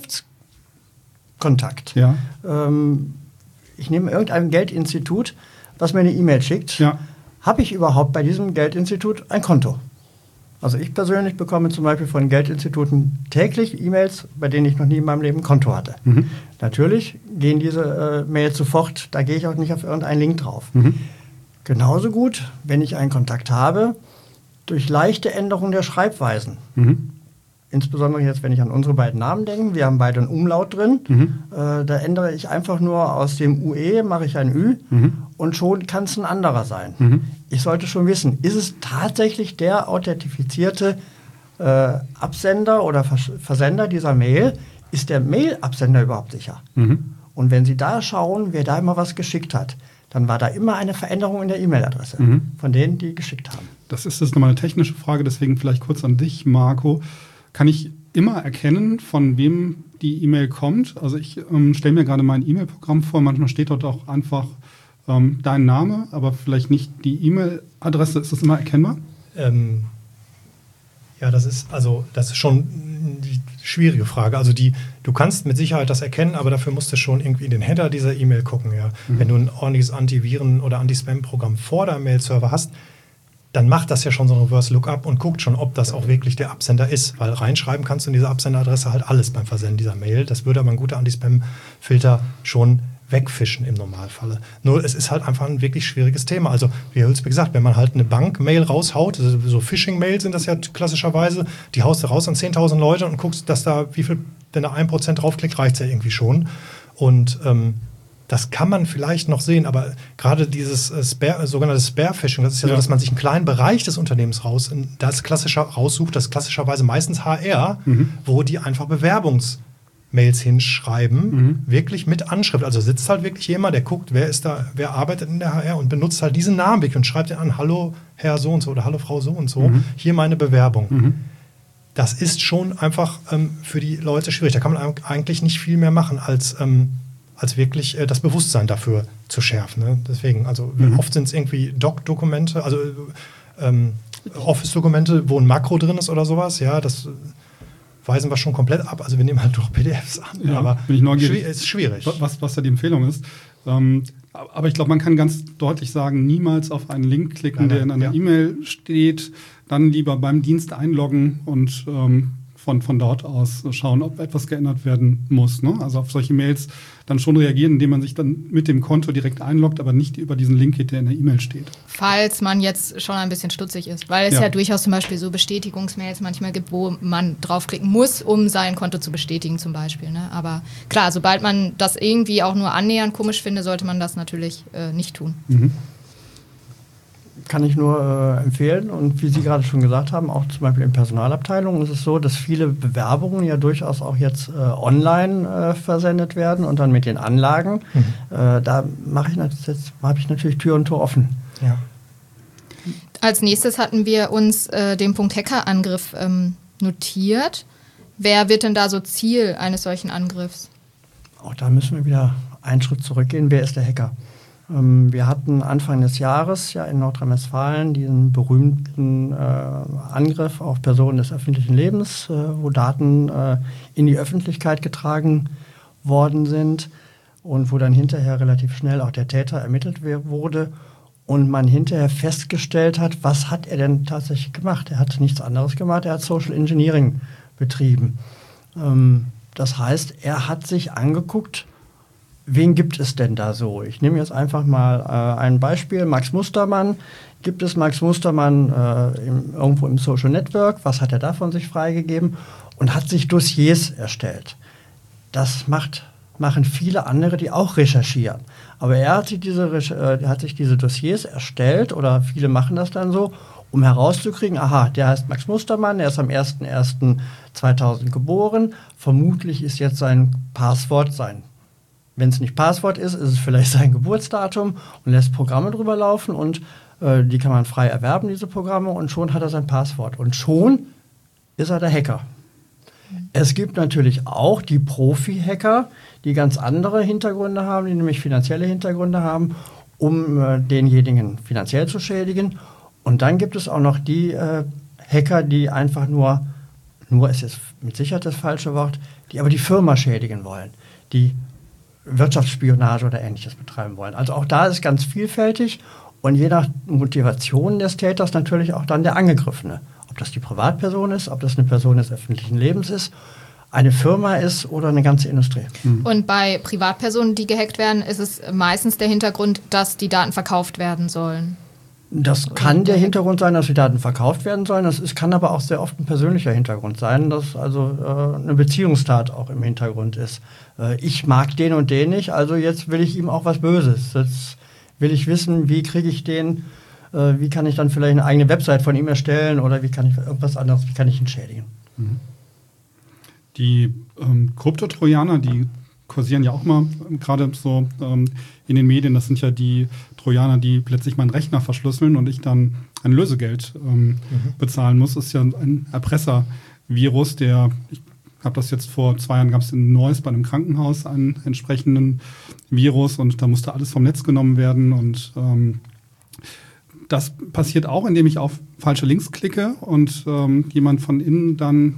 Geschäftskontakt? Ja. Ähm, ich nehme irgendein Geldinstitut, was mir eine E-Mail schickt. Ja. Habe ich überhaupt bei diesem Geldinstitut ein Konto? Also ich persönlich bekomme zum Beispiel von Geldinstituten täglich E-Mails, bei denen ich noch nie in meinem Leben ein Konto hatte. Mhm. Natürlich gehen diese äh, Mails sofort, da gehe ich auch nicht auf irgendeinen Link drauf. Mhm. Genauso gut, wenn ich einen Kontakt habe, durch leichte Änderung der Schreibweisen. Mhm. Insbesondere jetzt, wenn ich an unsere beiden Namen denke, wir haben beide einen Umlaut drin, mhm. äh, da ändere ich einfach nur aus dem U E, mache ich ein Ü mhm. und schon kann es ein anderer sein. Mhm. Ich sollte schon wissen, ist es tatsächlich der authentifizierte äh, Absender oder Vers- Versender dieser Mail? Ist der Mail-Absender überhaupt sicher? Mhm. Und wenn Sie da schauen, wer da immer was geschickt hat, dann war da immer eine Veränderung in der E-Mail-Adresse mhm. von denen, die geschickt haben. Das ist jetzt nochmal eine technische Frage, deswegen vielleicht kurz an dich, Marco. Kann ich immer erkennen, von wem die E-Mail kommt? Also ich ähm, stelle mir gerade mein E-Mail-Programm vor, manchmal steht dort auch einfach ähm, dein Name, aber vielleicht nicht die E-Mail-Adresse. Ist das immer erkennbar? Ähm, ja, das ist also das ist schon die schwierige Frage. Also die, du kannst mit Sicherheit das erkennen, aber dafür musst du schon irgendwie in den Header dieser E-Mail gucken. Ja. Mhm. Wenn du ein ordentliches Antiviren- oder Anti-Spam-Programm vor deinem Mail-Server hast, dann macht das ja schon so ein Reverse Lookup und guckt schon, ob das auch wirklich der Absender ist. Weil reinschreiben kannst du in diese Absenderadresse halt alles beim Versenden dieser Mail. Das würde aber ein guter Anti-Spam-Filter schon wegfischen im Normalfalle. Nur es ist halt einfach ein wirklich schwieriges Thema. Also wie Herr Hülsbeck gesagt, wenn man halt eine Bank-Mail raushaut, also so Phishing-Mails sind das ja klassischerweise, die haust du raus an zehntausend Leute und guckst, dass da, wie viel, wenn da ein Prozent draufklickt, reicht es ja irgendwie schon. Und ähm, das kann man vielleicht noch sehen, aber gerade dieses äh, Spare, sogenannte Spare-Phishing, das ist ja, ja so, dass man sich einen kleinen Bereich des Unternehmens raus, das klassischer raussucht, das ist klassischerweise meistens H R, mhm. wo die einfach Bewerbungs- Mails hinschreiben, mhm. wirklich mit Anschrift. Also sitzt halt wirklich jemand, der guckt, wer ist da, wer arbeitet in der H R und benutzt halt diesen Namen wirklich und schreibt den an, hallo Herr so und so oder hallo Frau so und so, mhm. hier meine Bewerbung. Mhm. Das ist schon einfach ähm, für die Leute schwierig. Da kann man eigentlich nicht viel mehr machen, als, ähm, als wirklich äh, das Bewusstsein dafür zu schärfen. Ne? Deswegen, also mhm. oft sind es irgendwie Doc-Dokumente, also ähm, Office-Dokumente, wo ein Makro drin ist oder sowas, ja, das weisen wir schon komplett ab. Also wir nehmen halt doch P D Fs an. Ja, aber bin ich neugierig. Es ist schwierig. Was, was da die Empfehlung ist. Ähm, aber ich glaube, man kann ganz deutlich sagen, niemals auf einen Link klicken, nein, nein, der in einer ja. E-Mail steht. Dann lieber beim Dienst einloggen und ähm, von, von dort aus schauen, ob etwas geändert werden muss. Ne? Also auf solche Mails dann schon reagieren, indem man sich dann mit dem Konto direkt einloggt, aber nicht über diesen Link geht, der in der E-Mail steht. Falls man jetzt schon ein bisschen stutzig ist, weil es ja, ja durchaus zum Beispiel so Bestätigungsmails manchmal gibt, wo man draufklicken muss, um sein Konto zu bestätigen zum Beispiel. Ne? Aber klar, sobald man das irgendwie auch nur annähernd komisch findet, sollte man das natürlich äh, nicht tun. Mhm. Kann ich nur äh, empfehlen. Und wie Sie gerade schon gesagt haben, auch zum Beispiel in Personalabteilungen ist es so, dass viele Bewerbungen ja durchaus auch jetzt äh, online äh, versendet werden und dann mit den Anlagen. Mhm. Äh, da mache ich jetzt habe ich natürlich Tür und Tor offen. Ja. Als nächstes hatten wir uns äh, den Punkt Hackerangriff ähm, notiert. Wer wird denn da so Ziel eines solchen Angriffs? Auch da müssen wir wieder einen Schritt zurückgehen. Wer ist der Hacker? Wir hatten Anfang des Jahres ja in Nordrhein-Westfalen diesen berühmten äh, Angriff auf Personen des öffentlichen Lebens, äh, wo Daten äh, in die Öffentlichkeit getragen worden sind und wo dann hinterher relativ schnell auch der Täter ermittelt wurde und man hinterher festgestellt hat, was hat er denn tatsächlich gemacht? Er hat nichts anderes gemacht, er hat Social Engineering betrieben. Ähm, das heißt, er hat sich angeguckt, wen gibt es denn da so? Ich nehme jetzt einfach mal äh, ein Beispiel. Max Mustermann. Gibt es Max Mustermann äh, im, irgendwo im Social Network? Was hat er da von sich freigegeben? Und hat sich Dossiers erstellt. Das macht, machen viele andere, die auch recherchieren. Aber er hat sich, diese, äh, hat sich diese Dossiers erstellt, oder viele machen das dann so, um herauszukriegen, aha, der heißt Max Mustermann, er ist am erster erster zweitausend geboren, vermutlich ist jetzt sein Passwort sein. Wenn es nicht Passwort ist, ist es vielleicht sein Geburtsdatum und lässt Programme drüber laufen und äh, die kann man frei erwerben, diese Programme, und schon hat er sein Passwort. Und schon ist er der Hacker. Es gibt natürlich auch die Profi-Hacker, die ganz andere Hintergründe haben, die nämlich finanzielle Hintergründe haben, um äh, denjenigen finanziell zu schädigen. Und dann gibt es auch noch die äh, Hacker, die einfach nur, nur ist jetzt mit Sicherheit das falsche Wort, die aber die Firma schädigen wollen, die Wirtschaftsspionage oder Ähnliches betreiben wollen. Also auch da ist ganz vielfältig und je nach Motivation des Täters natürlich auch dann der Angegriffene. Ob das die Privatperson ist, ob das eine Person des öffentlichen Lebens ist, eine Firma ist oder eine ganze Industrie. Mhm. Und bei Privatpersonen, die gehackt werden, ist es meistens der Hintergrund, dass die Daten verkauft werden sollen. Das kann der Hintergrund sein, dass die Daten verkauft werden sollen. Das ist, kann aber auch sehr oft ein persönlicher Hintergrund sein, dass also äh, eine Beziehungstat auch im Hintergrund ist. Äh, ich mag den und den nicht, also jetzt will ich ihm auch was Böses. Jetzt will ich wissen, wie kriege ich den, äh, wie kann ich dann vielleicht eine eigene Website von ihm erstellen oder wie kann ich irgendwas anderes, wie kann ich ihn schädigen. Mhm. Die ähm, Kryptotrojaner, die kursieren ja auch mal ähm, gerade so ähm, in den Medien. Das sind ja die Trojaner, die plötzlich meinen Rechner verschlüsseln und ich dann ein Lösegeld ähm, mhm. bezahlen muss. Das ist ja ein Erpresservirus, der, ich habe das jetzt vor zwei Jahren, gab es in Neuss bei einem Krankenhaus einen entsprechenden Virus und da musste alles vom Netz genommen werden und ähm, das passiert auch, indem ich auf falsche Links klicke und ähm, jemand von innen dann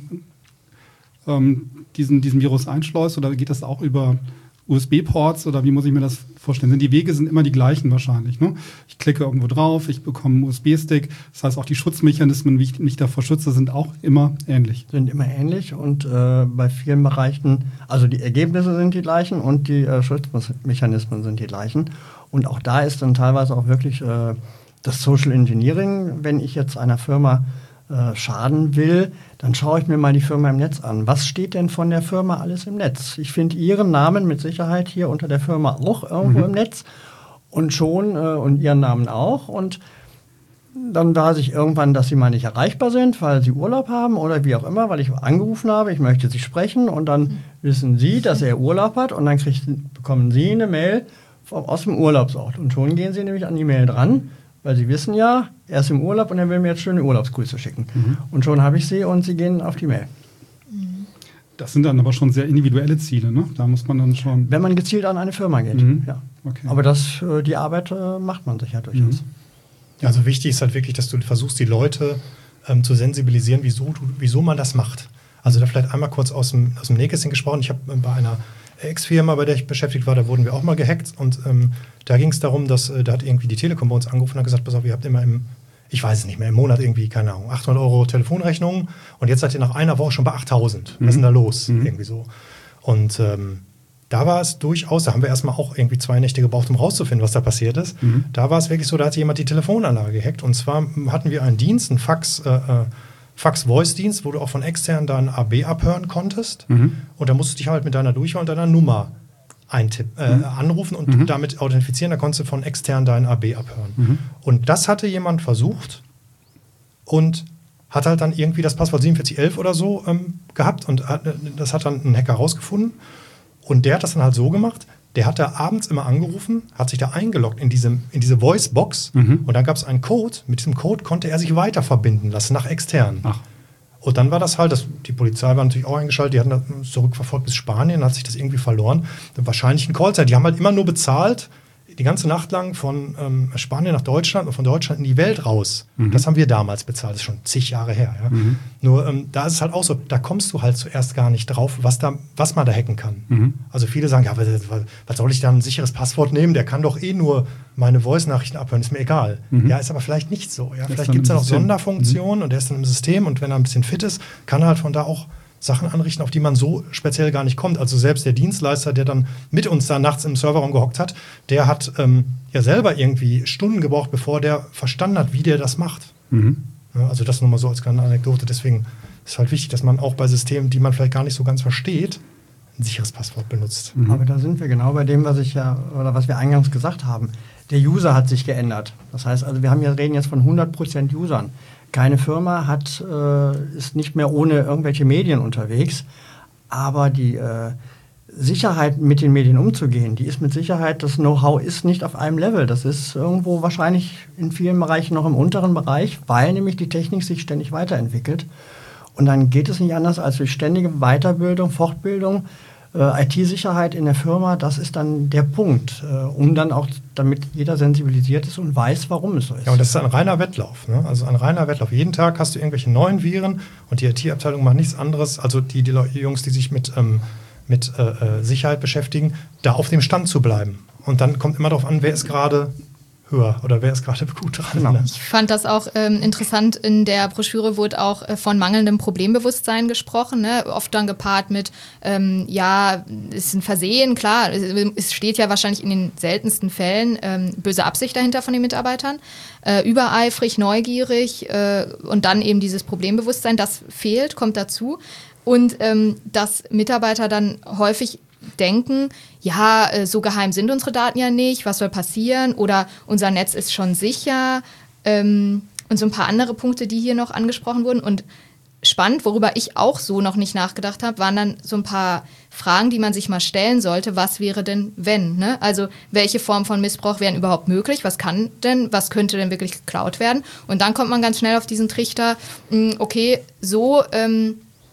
ähm, diesen, diesen Virus einschleust, oder geht das auch über U S B-Ports oder wie muss ich mir das vorstellen? Sind die Wege sind immer die gleichen wahrscheinlich, ne? Ich klicke irgendwo drauf, ich bekomme einen U S B-Stick, das heißt auch die Schutzmechanismen, wie ich mich davor schütze, sind auch immer ähnlich. Sind immer ähnlich und äh, bei vielen Bereichen, also die Ergebnisse sind die gleichen und die äh, Schutzmechanismen sind die gleichen. Und auch da ist dann teilweise auch wirklich äh, das Social Engineering, wenn ich jetzt einer Firma äh, schaden will, dann schaue ich mir mal die Firma im Netz an. Was steht denn von der Firma alles im Netz? Ich finde Ihren Namen mit Sicherheit hier unter der Firma auch irgendwo mhm. im Netz und schon äh, und Ihren Namen auch. Und dann weiß ich irgendwann, dass Sie mal nicht erreichbar sind, weil Sie Urlaub haben oder wie auch immer, weil ich angerufen habe, ich möchte Sie sprechen und dann mhm. wissen Sie, dass er Urlaub hat und dann kriegt, bekommen Sie eine Mail vom, aus dem Urlaubsort und schon gehen Sie nämlich an die Mail dran, weil Sie wissen ja, er ist im Urlaub und er will mir jetzt schöne Urlaubsgrüße schicken. Mhm. Und schon habe ich sie und Sie gehen auf die Mail. Das sind dann aber schon sehr individuelle Ziele, ne? Da muss man dann schon... Wenn man gezielt an eine Firma geht, mhm. ja. Okay. Aber das, die Arbeit äh, macht man sich ja durchaus. Mhm. Ja, also wichtig ist halt wirklich, dass du versuchst, die Leute ähm, zu sensibilisieren, wieso, du, wieso man das macht. Also da vielleicht einmal kurz aus dem, aus dem Nähkästchen gesprochen. Ich habe äh, bei einer Ex-Firma, bei der ich beschäftigt war, da wurden wir auch mal gehackt und ähm, da ging es darum, dass äh, da hat irgendwie die Telekom bei uns angerufen und hat gesagt, pass auf, ihr habt immer im, ich weiß es nicht mehr, im Monat irgendwie, keine Ahnung, achthundert Euro Telefonrechnungen und jetzt seid ihr nach einer Woche schon bei achttausend. Was ist denn da los? Mhm. Irgendwie so. Und ähm, da war es durchaus, da haben wir erstmal auch irgendwie zwei Nächte gebraucht, um rauszufinden, was da passiert ist. Mhm. Da war es wirklich so, da hat jemand die Telefonanlage gehackt und zwar hatten wir einen Dienst, einen Fax, äh, Fax-Voice-Dienst, wo du auch von extern dein A B abhören konntest. Mhm. Und da musstest du dich halt mit deiner Durchwahl und deiner Nummer eintippen, äh, mhm. anrufen und mhm. damit authentifizieren. Da konntest du von extern dein A B abhören. Mhm. Und das hatte jemand versucht und hat halt dann irgendwie das Passwort siebenundvierzig elf oder so ähm, gehabt. Und hat, das hat dann ein Hacker rausgefunden. Und der hat das dann halt so gemacht, der hat da abends immer angerufen, hat sich da eingeloggt in, diesem, in diese Voice-Box mhm. und dann gab es einen Code. Mit diesem Code konnte er sich weiter verbinden lassen nach extern. Ach. Und dann war das halt, das, die Polizei war natürlich auch eingeschaltet, die hatten das zurückverfolgt bis Spanien, hat sich das irgendwie verloren. Wahrscheinlich ein Callcenter. Die haben halt immer nur bezahlt, die ganze Nacht lang von ähm, Spanien nach Deutschland und von Deutschland in die Welt raus. Mhm. Das haben wir damals bezahlt, das ist schon zig Jahre her. Ja? Mhm. Nur ähm, da ist es halt auch so, da kommst du halt zuerst gar nicht drauf, was, da, was man da hacken kann. Mhm. Also viele sagen, ja, was, was soll ich da ein sicheres Passwort nehmen? Der kann doch eh nur meine Voice-Nachrichten abhören, ist mir egal. Mhm. Ja, ist aber vielleicht nicht so. Ja? Vielleicht gibt es ja noch Sonderfunktionen mhm. und der ist dann im System und wenn er ein bisschen fit ist, kann er halt von da auch Sachen anrichten, auf die man so speziell gar nicht kommt. Also selbst der Dienstleister, der dann mit uns da nachts im Serverraum gehockt hat, der hat ähm, ja selber irgendwie Stunden gebraucht, bevor der verstanden hat, wie der das macht. Mhm. Ja, also das nur mal so als kleine Anekdote. Deswegen ist es halt wichtig, dass man auch bei Systemen, die man vielleicht gar nicht so ganz versteht, ein sicheres Passwort benutzt. Mhm. Aber da sind wir genau bei dem, was ich ja oder was wir eingangs gesagt haben. der User hat sich geändert. Das heißt also, wir haben ja, reden jetzt von hundert Prozent Usern. Keine Firma hat, äh, ist nicht mehr ohne irgendwelche Medien unterwegs, aber die äh, Sicherheit, mit den Medien umzugehen, die ist mit Sicherheit, das Know-how ist nicht auf einem Level. Das ist irgendwo wahrscheinlich in vielen Bereichen noch im unteren Bereich, weil nämlich die Technik sich ständig weiterentwickelt. Und dann geht es nicht anders als durch ständige Weiterbildung, Fortbildung, äh, I T-Sicherheit in der Firma. Das ist dann der Punkt, äh, um dann auch, damit jeder sensibilisiert ist und weiß, warum es so ist. Ja, und das ist ein reiner Wettlauf. Ne? Also ein reiner Wettlauf. Jeden Tag hast du irgendwelche neuen Viren und die I T-Abteilung macht nichts anderes, also die, die Jungs, die sich mit ähm, mit äh, Sicherheit beschäftigen, da auf dem Stand zu bleiben. Und dann kommt immer darauf an, wer ist gerade höher oder wer ist gerade gut dran. Genau. Ne? Ich fand das auch ähm, interessant. In der Broschüre wurde auch äh, von mangelndem Problembewusstsein gesprochen, ne? Oft dann gepaart mit, ähm, ja, ist ein Versehen, klar, es steht ja wahrscheinlich in den seltensten Fällen ähm, böse Absicht dahinter von den Mitarbeitern, äh, übereifrig, neugierig äh, und dann eben dieses Problembewusstsein, das fehlt, kommt dazu. Und ähm, dass Mitarbeiter dann häufig denken, ja, äh, so geheim sind unsere Daten ja nicht, was soll passieren? Oder unser Netz ist schon sicher. Ähm, und so ein paar andere Punkte, die hier noch angesprochen wurden. Und spannend, worüber ich auch so noch nicht nachgedacht habe, waren dann so ein paar Fragen, die man sich mal stellen sollte. Was wäre denn, wenn? Ne? Also welche Form von Missbrauch wären überhaupt möglich? Was kann denn, was könnte denn wirklich geklaut werden? Und dann kommt man ganz schnell auf diesen Trichter, mh, okay, so... Ähm,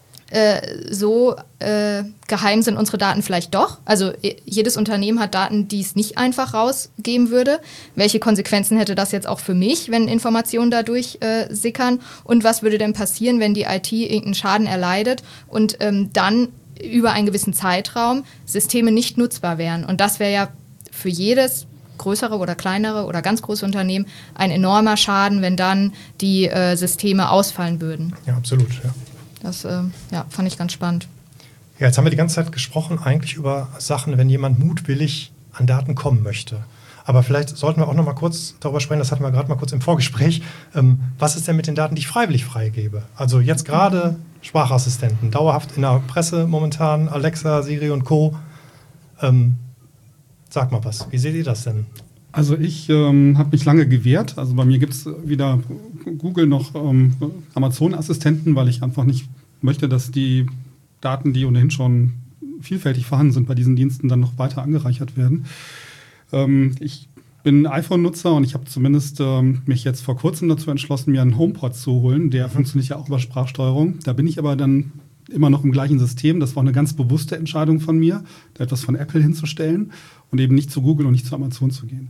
Äh, so äh, geheim sind unsere Daten vielleicht doch. Also jedes Unternehmen hat Daten, die es nicht einfach rausgeben würde. Welche Konsequenzen hätte das jetzt auch für mich, wenn Informationen dadurch äh, sickern? Und was würde denn passieren, wenn die I T irgendeinen Schaden erleidet und ähm, dann über einen gewissen Zeitraum Systeme nicht nutzbar wären? Und das wäre ja für jedes größere oder kleinere oder ganz große Unternehmen ein enormer Schaden, wenn dann die äh, Systeme ausfallen würden. Ja, absolut, ja. Das äh, ja, fand ich ganz spannend. Ja, jetzt haben wir die ganze Zeit gesprochen eigentlich über Sachen, wenn jemand mutwillig an Daten kommen möchte. Aber vielleicht sollten wir auch noch mal kurz darüber sprechen, das hatten wir gerade mal kurz im Vorgespräch, ähm, was ist denn mit den Daten, die ich freiwillig freigebe? Also jetzt gerade Sprachassistenten, dauerhaft in der Presse momentan, Alexa, Siri und Co. Ähm, sag mal was, wie seht ihr das denn? Also ich ähm, habe mich lange gewehrt. Also bei mir gibt es weder Google noch ähm, Amazon-Assistenten, weil ich einfach nicht möchte, dass die Daten, die ohnehin schon vielfältig vorhanden sind, bei diesen Diensten dann noch weiter angereichert werden. Ähm, ich bin iPhone-Nutzer und ich habe zumindest ähm, mich jetzt vor kurzem dazu entschlossen, mir einen HomePod zu holen. Der mhm. funktioniert ja auch über Sprachsteuerung. Da bin ich aber dann immer noch im gleichen System. Das war eine ganz bewusste Entscheidung von mir, da etwas von Apple hinzustellen und eben nicht zu Google und nicht zu Amazon zu gehen.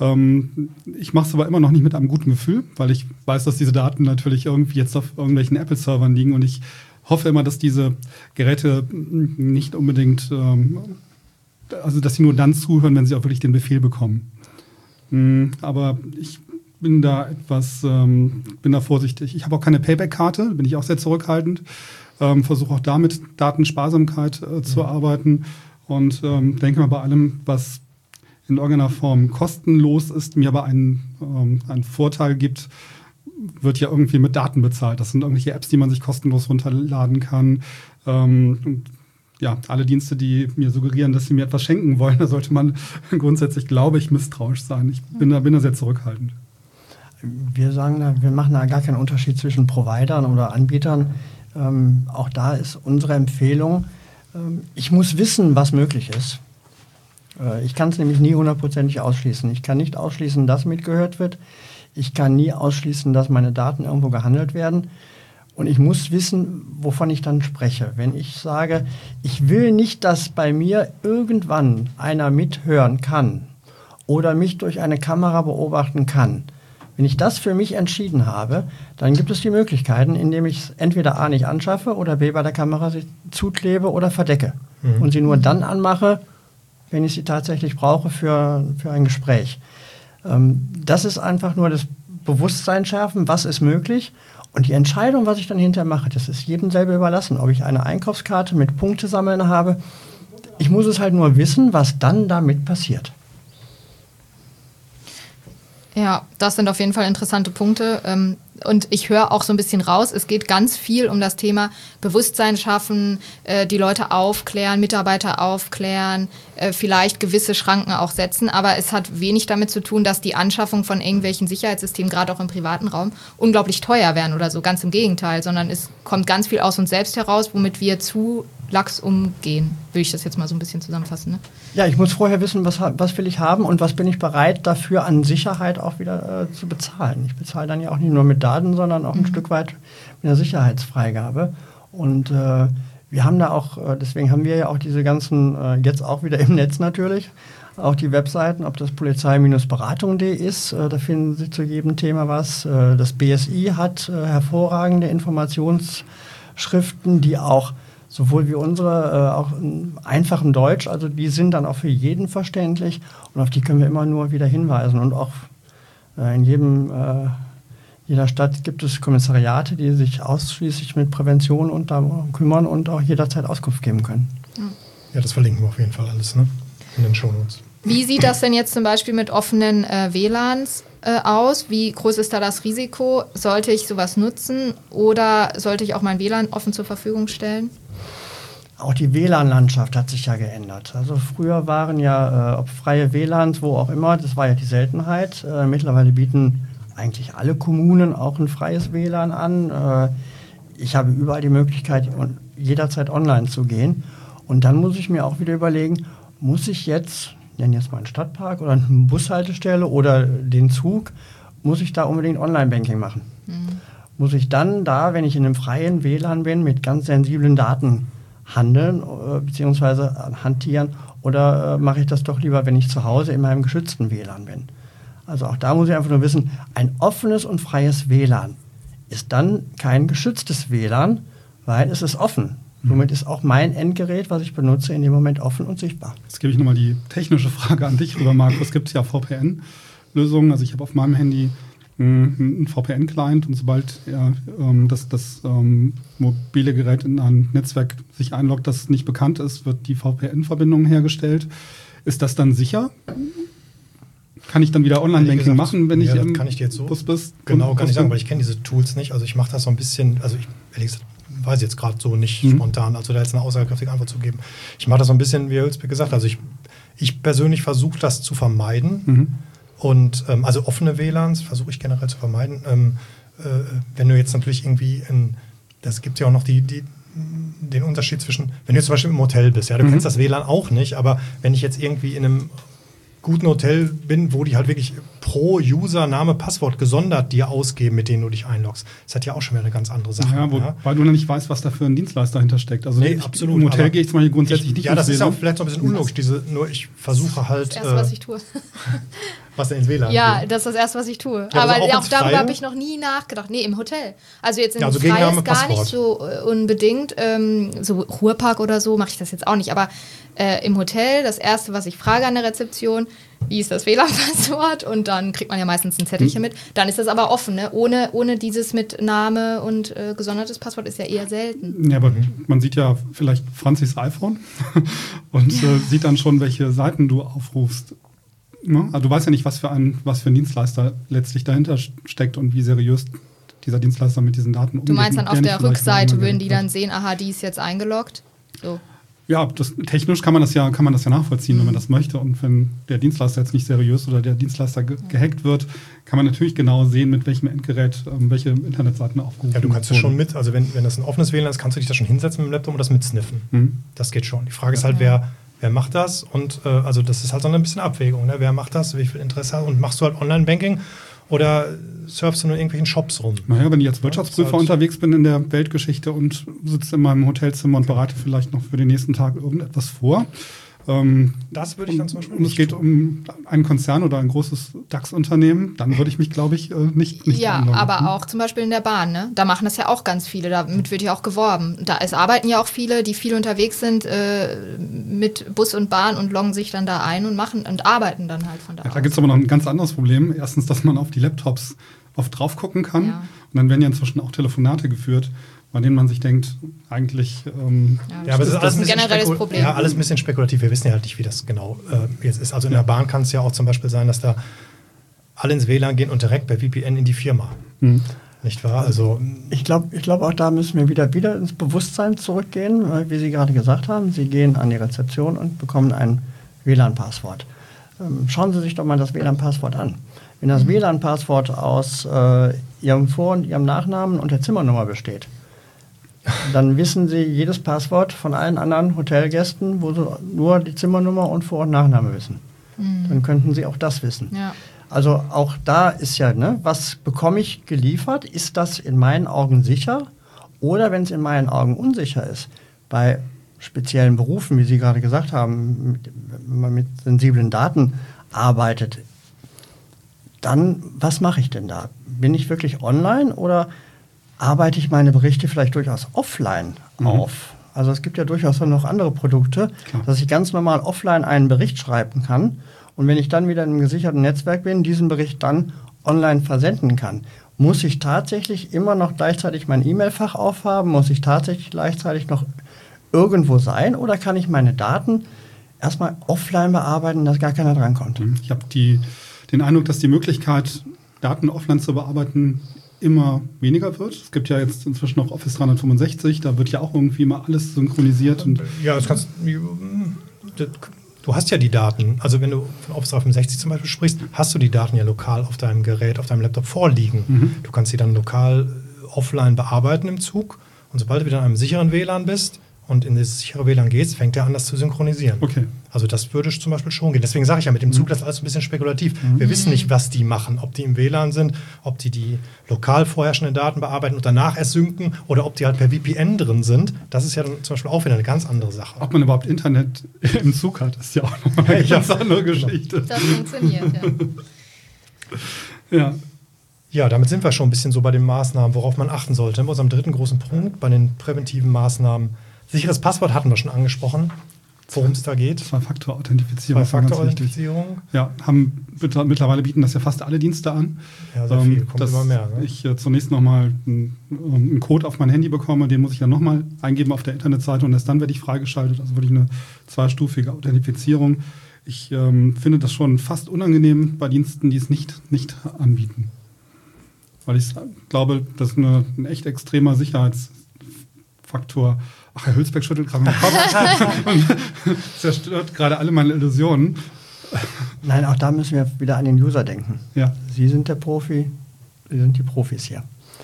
Ähm, ich mache es aber immer noch nicht mit einem guten Gefühl, weil ich weiß, dass diese Daten natürlich irgendwie jetzt auf irgendwelchen Apple-Servern liegen und ich hoffe immer, dass diese Geräte nicht unbedingt, ähm, also dass sie nur dann zuhören, wenn sie auch wirklich den Befehl bekommen. Mhm, aber ich bin da etwas, ähm, bin da vorsichtig. Ich habe auch keine Payback-Karte, bin ich auch sehr zurückhaltend. Ähm, versuche auch da mit Datensparsamkeit äh, zu ja. arbeiten und ähm, denke mal, bei allem, was in irgendeiner Form kostenlos ist, mir aber einen, ähm, einen Vorteil gibt, wird ja irgendwie mit Daten bezahlt. Das sind irgendwelche Apps, die man sich kostenlos runterladen kann. Ähm, und ja, alle Dienste, die mir suggerieren, dass sie mir etwas schenken wollen, da sollte man grundsätzlich, glaube ich, misstrauisch sein. Ich bin da, bin da sehr zurückhaltend. Wir sagen da, wir machen da gar keinen Unterschied zwischen Providern oder Anbietern. Ähm, auch da ist unsere Empfehlung, ähm, ich muss wissen, was möglich ist. Äh, ich kann es nämlich nie hundertprozentig ausschließen. Ich kann nicht ausschließen, dass mitgehört wird. Ich kann nie ausschließen, dass meine Daten irgendwo gehandelt werden. Und ich muss wissen, wovon ich dann spreche. Wenn ich sage, ich will nicht, dass bei mir irgendwann einer mithören kann oder mich durch eine Kamera beobachten kann. Wenn ich das für mich entschieden habe, dann gibt es die Möglichkeiten, indem ich es entweder A nicht anschaffe oder B bei der Kamera zuklebe oder verdecke. Mhm. Und sie nur dann anmache, wenn ich sie tatsächlich brauche für, für ein Gespräch. Ähm, das ist einfach nur das Bewusstsein schärfen, was ist möglich. Und die Entscheidung, was ich dann hinterher mache, das ist jedem selber überlassen. Ob ich eine Einkaufskarte mit Punkte sammeln habe, ich muss es halt nur wissen, was dann damit passiert. Ja, das sind auf jeden Fall interessante Punkte. Ähm, und ich höre auch so ein bisschen raus, es geht ganz viel um das Thema Bewusstsein schaffen, äh, die Leute aufklären, Mitarbeiter aufklären, äh, vielleicht gewisse Schranken auch setzen. Aber es hat wenig damit zu tun, dass die Anschaffung von irgendwelchen Sicherheitssystemen, gerade auch im privaten Raum, unglaublich teuer werden oder so. Ganz im Gegenteil, sondern es kommt ganz viel aus uns selbst heraus, womit wir zu lax umgehen, würde ich das jetzt mal so ein bisschen zusammenfassen. Ne? Ja, ich muss vorher wissen, was, was will ich haben und was bin ich bereit dafür an Sicherheit auch wieder äh, zu bezahlen. Ich bezahle dann ja auch nicht nur mit Daten, sondern auch ein mhm. Stück weit mit der Sicherheitsfreigabe. Und äh, wir haben da auch, äh, deswegen haben wir ja auch diese ganzen, äh, jetzt auch wieder im Netz natürlich, auch die Webseiten, ob das polizei Beratung punkt de ist, äh, da finden Sie zu jedem Thema was. Äh, das B S I hat äh, hervorragende Informationsschriften, die auch sowohl wie unsere, äh, auch in einfachem Deutsch, also die sind dann auch für jeden verständlich und auf die können wir immer nur wieder hinweisen. Und auch äh, in jedem, äh, jeder Stadt gibt es Kommissariate, die sich ausschließlich mit Prävention und darum kümmern und auch jederzeit Auskunft geben können. Ja, das verlinken wir auf jeden Fall alles, ne? In den Shownotes. Wie sieht das denn jetzt zum Beispiel mit offenen äh, W L A Ns äh, aus? Wie groß ist da das Risiko? Sollte ich sowas nutzen oder sollte ich auch mein W L A N offen zur Verfügung stellen? Auch die W L A N-Landschaft hat sich ja geändert. Also früher waren ja, äh, ob freie W L A Ns, wo auch immer, das war ja die Seltenheit. Äh, mittlerweile bieten eigentlich alle Kommunen auch ein freies W L A N an. Äh, ich habe überall die Möglichkeit, on- jederzeit online zu gehen. Und dann muss ich mir auch wieder überlegen, muss ich jetzt, nenne jetzt mal einen Stadtpark oder eine Bushaltestelle oder den Zug, muss ich da unbedingt Online-Banking machen? Mhm. Muss ich dann da, wenn ich in einem freien W L A N bin, mit ganz sensiblen Daten handeln äh, bzw. hantieren oder äh, mache ich das doch lieber, wenn ich zu Hause in meinem geschützten W L A N bin? Also auch da muss ich einfach nur wissen, ein offenes und freies W L A N ist dann kein geschütztes W L A N, weil es ist offen. Mhm. Somit ist auch mein Endgerät, was ich benutze, in dem Moment offen und sichtbar. Jetzt gebe ich nochmal die technische Frage an dich rüber, Markus. Es gibt ja V P N-Lösungen. Also ich habe auf meinem Handy ein V P N-Client und sobald ja, ähm, das, das ähm, mobile Gerät in ein Netzwerk sich einloggt, das nicht bekannt ist, wird die V P N-Verbindung hergestellt. Ist das dann sicher? Kann ich dann wieder Online-Banking machen, wenn ja, ich im kann ich dir jetzt so Bus bist? Genau, kann ich sagen, weil ich kenne diese Tools nicht. Also ich mache das so ein bisschen, also ich ehrlich gesagt, weiß jetzt gerade so nicht mhm. spontan, also da jetzt eine aussagekräftige Antwort zu geben. Ich mache das so ein bisschen, wie Herr Hülsbeck gesagt hat, also ich, ich persönlich versuche das zu vermeiden. Mhm. Und ähm, also offene W L A Ns versuche ich generell zu vermeiden. Ähm, äh, wenn du jetzt natürlich irgendwie, in, das gibt ja auch noch die, die, den Unterschied zwischen, wenn du jetzt zum Beispiel im Hotel bist, ja, du mhm. kennst das W L A N auch nicht, aber wenn ich jetzt irgendwie in einem guten Hotel bin, wo die halt wirklich pro User, Name, Passwort gesondert dir ausgeben, mit denen du dich einloggst. Das hat ja auch schon wieder eine ganz andere Sache. Ja, wo, ja. Weil du noch nicht weißt, was da für ein Dienstleister hintersteckt. Also nee, ich, absolut. Im Hotel gehe ich zum Beispiel grundsätzlich ich, nicht. Ja, das ist ja auch vielleicht so ein bisschen unlogisch. Diese, nur ich versuche halt. Das ist das Erste, was ich tue. Was denn ins W L A N? Ja, das ist das Erste, was ich tue. Ja, aber also auch, auch darüber habe ich noch nie nachgedacht. Nee, im Hotel. Also jetzt in ja, also Freies gar nicht so äh, unbedingt. Ähm, so Ruhrpark oder so mache ich das jetzt auch nicht. Aber äh, im Hotel, das Erste, was ich frage an der Rezeption, wie ist das W L A N-Passwort? Und dann kriegt man ja meistens ein Zettelchen mit. Dann ist das aber offen, ne? Ohne, ohne dieses mit Name und äh, gesondertes Passwort ist ja eher selten. Ja, aber man sieht ja vielleicht Franzis iPhone und äh, sieht dann schon, welche Seiten du aufrufst. Ne? Also du weißt ja nicht, was für ein, was für ein Dienstleister letztlich dahinter steckt und wie seriös dieser Dienstleister mit diesen Daten umgeht. Du meinst dann auf der Rückseite würden die dann sehen, aha, die ist jetzt eingeloggt? So. Ja, das, technisch kann man das ja, kann man das ja nachvollziehen, mhm. wenn man das möchte. Und wenn der Dienstleister jetzt nicht seriös oder der Dienstleister ge- gehackt wird, kann man natürlich genau sehen, mit welchem Endgerät ähm, welche Internetseiten aufgerufen werden. Ja, du kannst es schon mit, also wenn, wenn das ein offenes W L A N ist, kannst du dich da schon hinsetzen mit dem Laptop und das mitsniffen. Mhm. Das geht schon. Die Frage ist halt, wer, wer macht das? Und äh, also das ist halt so ein bisschen Abwägung. Ne? Wer macht das? Wie viel Interesse hat? Und machst du halt Online-Banking? Oder surfst du nur in irgendwelchen Shops rum? Naja, wenn ich als Wirtschaftsprüfer halt unterwegs bin in der Weltgeschichte und sitze in meinem Hotelzimmer und berate vielleicht noch für den nächsten Tag irgendetwas vor. Ähm, das würde ich dann zum Beispiel und es geht um einen Konzern oder ein großes DAX-Unternehmen, dann würde ich mich, glaube ich, nicht, nicht Ja, einloggen. aber auch zum Beispiel in der Bahn, ne? Da machen das ja auch ganz viele, damit wird ja auch geworben. Da es arbeiten ja auch viele, die viel unterwegs sind äh, mit Bus und Bahn und loggen sich dann da ein und machen und arbeiten dann halt von da ja, aus. Da gibt es aber noch ein ganz anderes Problem. Erstens, dass man auf die Laptops oft drauf gucken kann. Ja. Und dann werden ja inzwischen auch Telefonate geführt, bei denen man sich denkt, eigentlich... Ähm, ja, ja, aber es ist alles ein generelles spekul- Problem. Ja, alles ein bisschen spekulativ. Wir wissen ja halt nicht, wie das genau äh, jetzt ist. Also in der Bahn kann es ja auch zum Beispiel sein, dass da alle ins W L A N gehen und direkt per V P N in die Firma. Mhm. Nicht wahr? Also, Ich glaube, ich glaub, auch da müssen wir wieder, wieder ins Bewusstsein zurückgehen, weil, wie Sie gerade gesagt haben, Sie gehen an die Rezeption und bekommen ein W L A N-Passwort. Ähm, schauen Sie sich doch mal das W L A N-Passwort an. Wenn das W L A N-Passwort aus äh, Ihrem Vor- und Ihrem Nachnamen und der Zimmernummer besteht, dann wissen Sie jedes Passwort von allen anderen Hotelgästen, wo Sie nur die Zimmernummer und Vor- und Nachname wissen. Mhm. Dann könnten Sie auch das wissen. Ja. Also auch da ist ja, ne, was bekomme ich geliefert? Ist das in meinen Augen sicher? Oder wenn es in meinen Augen unsicher ist, bei speziellen Berufen, wie Sie gerade gesagt haben, mit, wenn man mit sensiblen Daten arbeitet, dann was mache ich denn da? Bin ich wirklich online oder arbeite ich meine Berichte vielleicht durchaus offline mhm. auf? Also es gibt ja durchaus noch andere Produkte, Klar. dass ich ganz normal offline einen Bericht schreiben kann und wenn ich dann wieder in einem gesicherten Netzwerk bin, diesen Bericht dann online versenden kann. Muss ich tatsächlich immer noch gleichzeitig mein E-Mail-Fach aufhaben? Muss ich tatsächlich gleichzeitig noch irgendwo sein? Oder kann ich meine Daten erstmal offline bearbeiten, dass gar keiner drankommt? Ich habe die, den Eindruck, dass die Möglichkeit, Daten offline zu bearbeiten, immer weniger wird. Es gibt ja jetzt inzwischen noch Office dreihundertfünfundsechzig, da wird ja auch irgendwie mal alles synchronisiert. Und ja, das kannst du hast ja die Daten. Also wenn du von Office dreihundertfünfundsechzig zum Beispiel sprichst, hast du die Daten ja lokal auf deinem Gerät, auf deinem Laptop vorliegen. Mhm. Du kannst sie dann lokal offline bearbeiten im Zug und sobald du wieder in einem sicheren W L A N bist und in das sichere W L A N gehst, fängt er an, das zu synchronisieren. Okay. Also das würde zum Beispiel schon gehen. Deswegen sage ich ja, mit dem Zug, das ist alles ein bisschen spekulativ. Mhm. Wir wissen nicht, was die machen. Ob die im W L A N sind, ob die die lokal vorherrschenden Daten bearbeiten und danach erst synken oder ob die halt per V P N drin sind. Das ist ja dann zum Beispiel auch wieder eine ganz andere Sache. Ob man überhaupt Internet im Zug hat, ist ja auch nochmal eine ja, ganz andere Geschichte. Das funktioniert, ja. ja. Ja, damit sind wir schon ein bisschen so bei den Maßnahmen, worauf man achten sollte. In unserem dritten großen Punkt, bei den präventiven Maßnahmen. Sicheres Passwort hatten wir schon angesprochen, worum es da geht. Zwei-Faktor-Authentifizierung. Zwei-Faktor-Authentifizierung. Ja, haben, mittlerweile bieten das ja fast alle Dienste an. Ja, sehr viel, kommt immer mehr. Ne? Ich äh, zunächst nochmal einen, einen Code auf mein Handy bekomme, den muss ich dann nochmal eingeben auf der Internetseite und erst dann werde ich freigeschaltet. Also wirklich eine zweistufige Authentifizierung. Ich ähm, finde das schon fast unangenehm bei Diensten, die es nicht, nicht anbieten. Weil ich glaube, das ist eine, ein echt extremer Sicherheitsfaktor. Ach, Herr Hülsbeck schüttelt gerade den Kopf und zerstört gerade alle meine Illusionen. Nein, auch da müssen wir wieder an den User denken. Ja. Sie sind der Profi, Sie sind die Profis hier.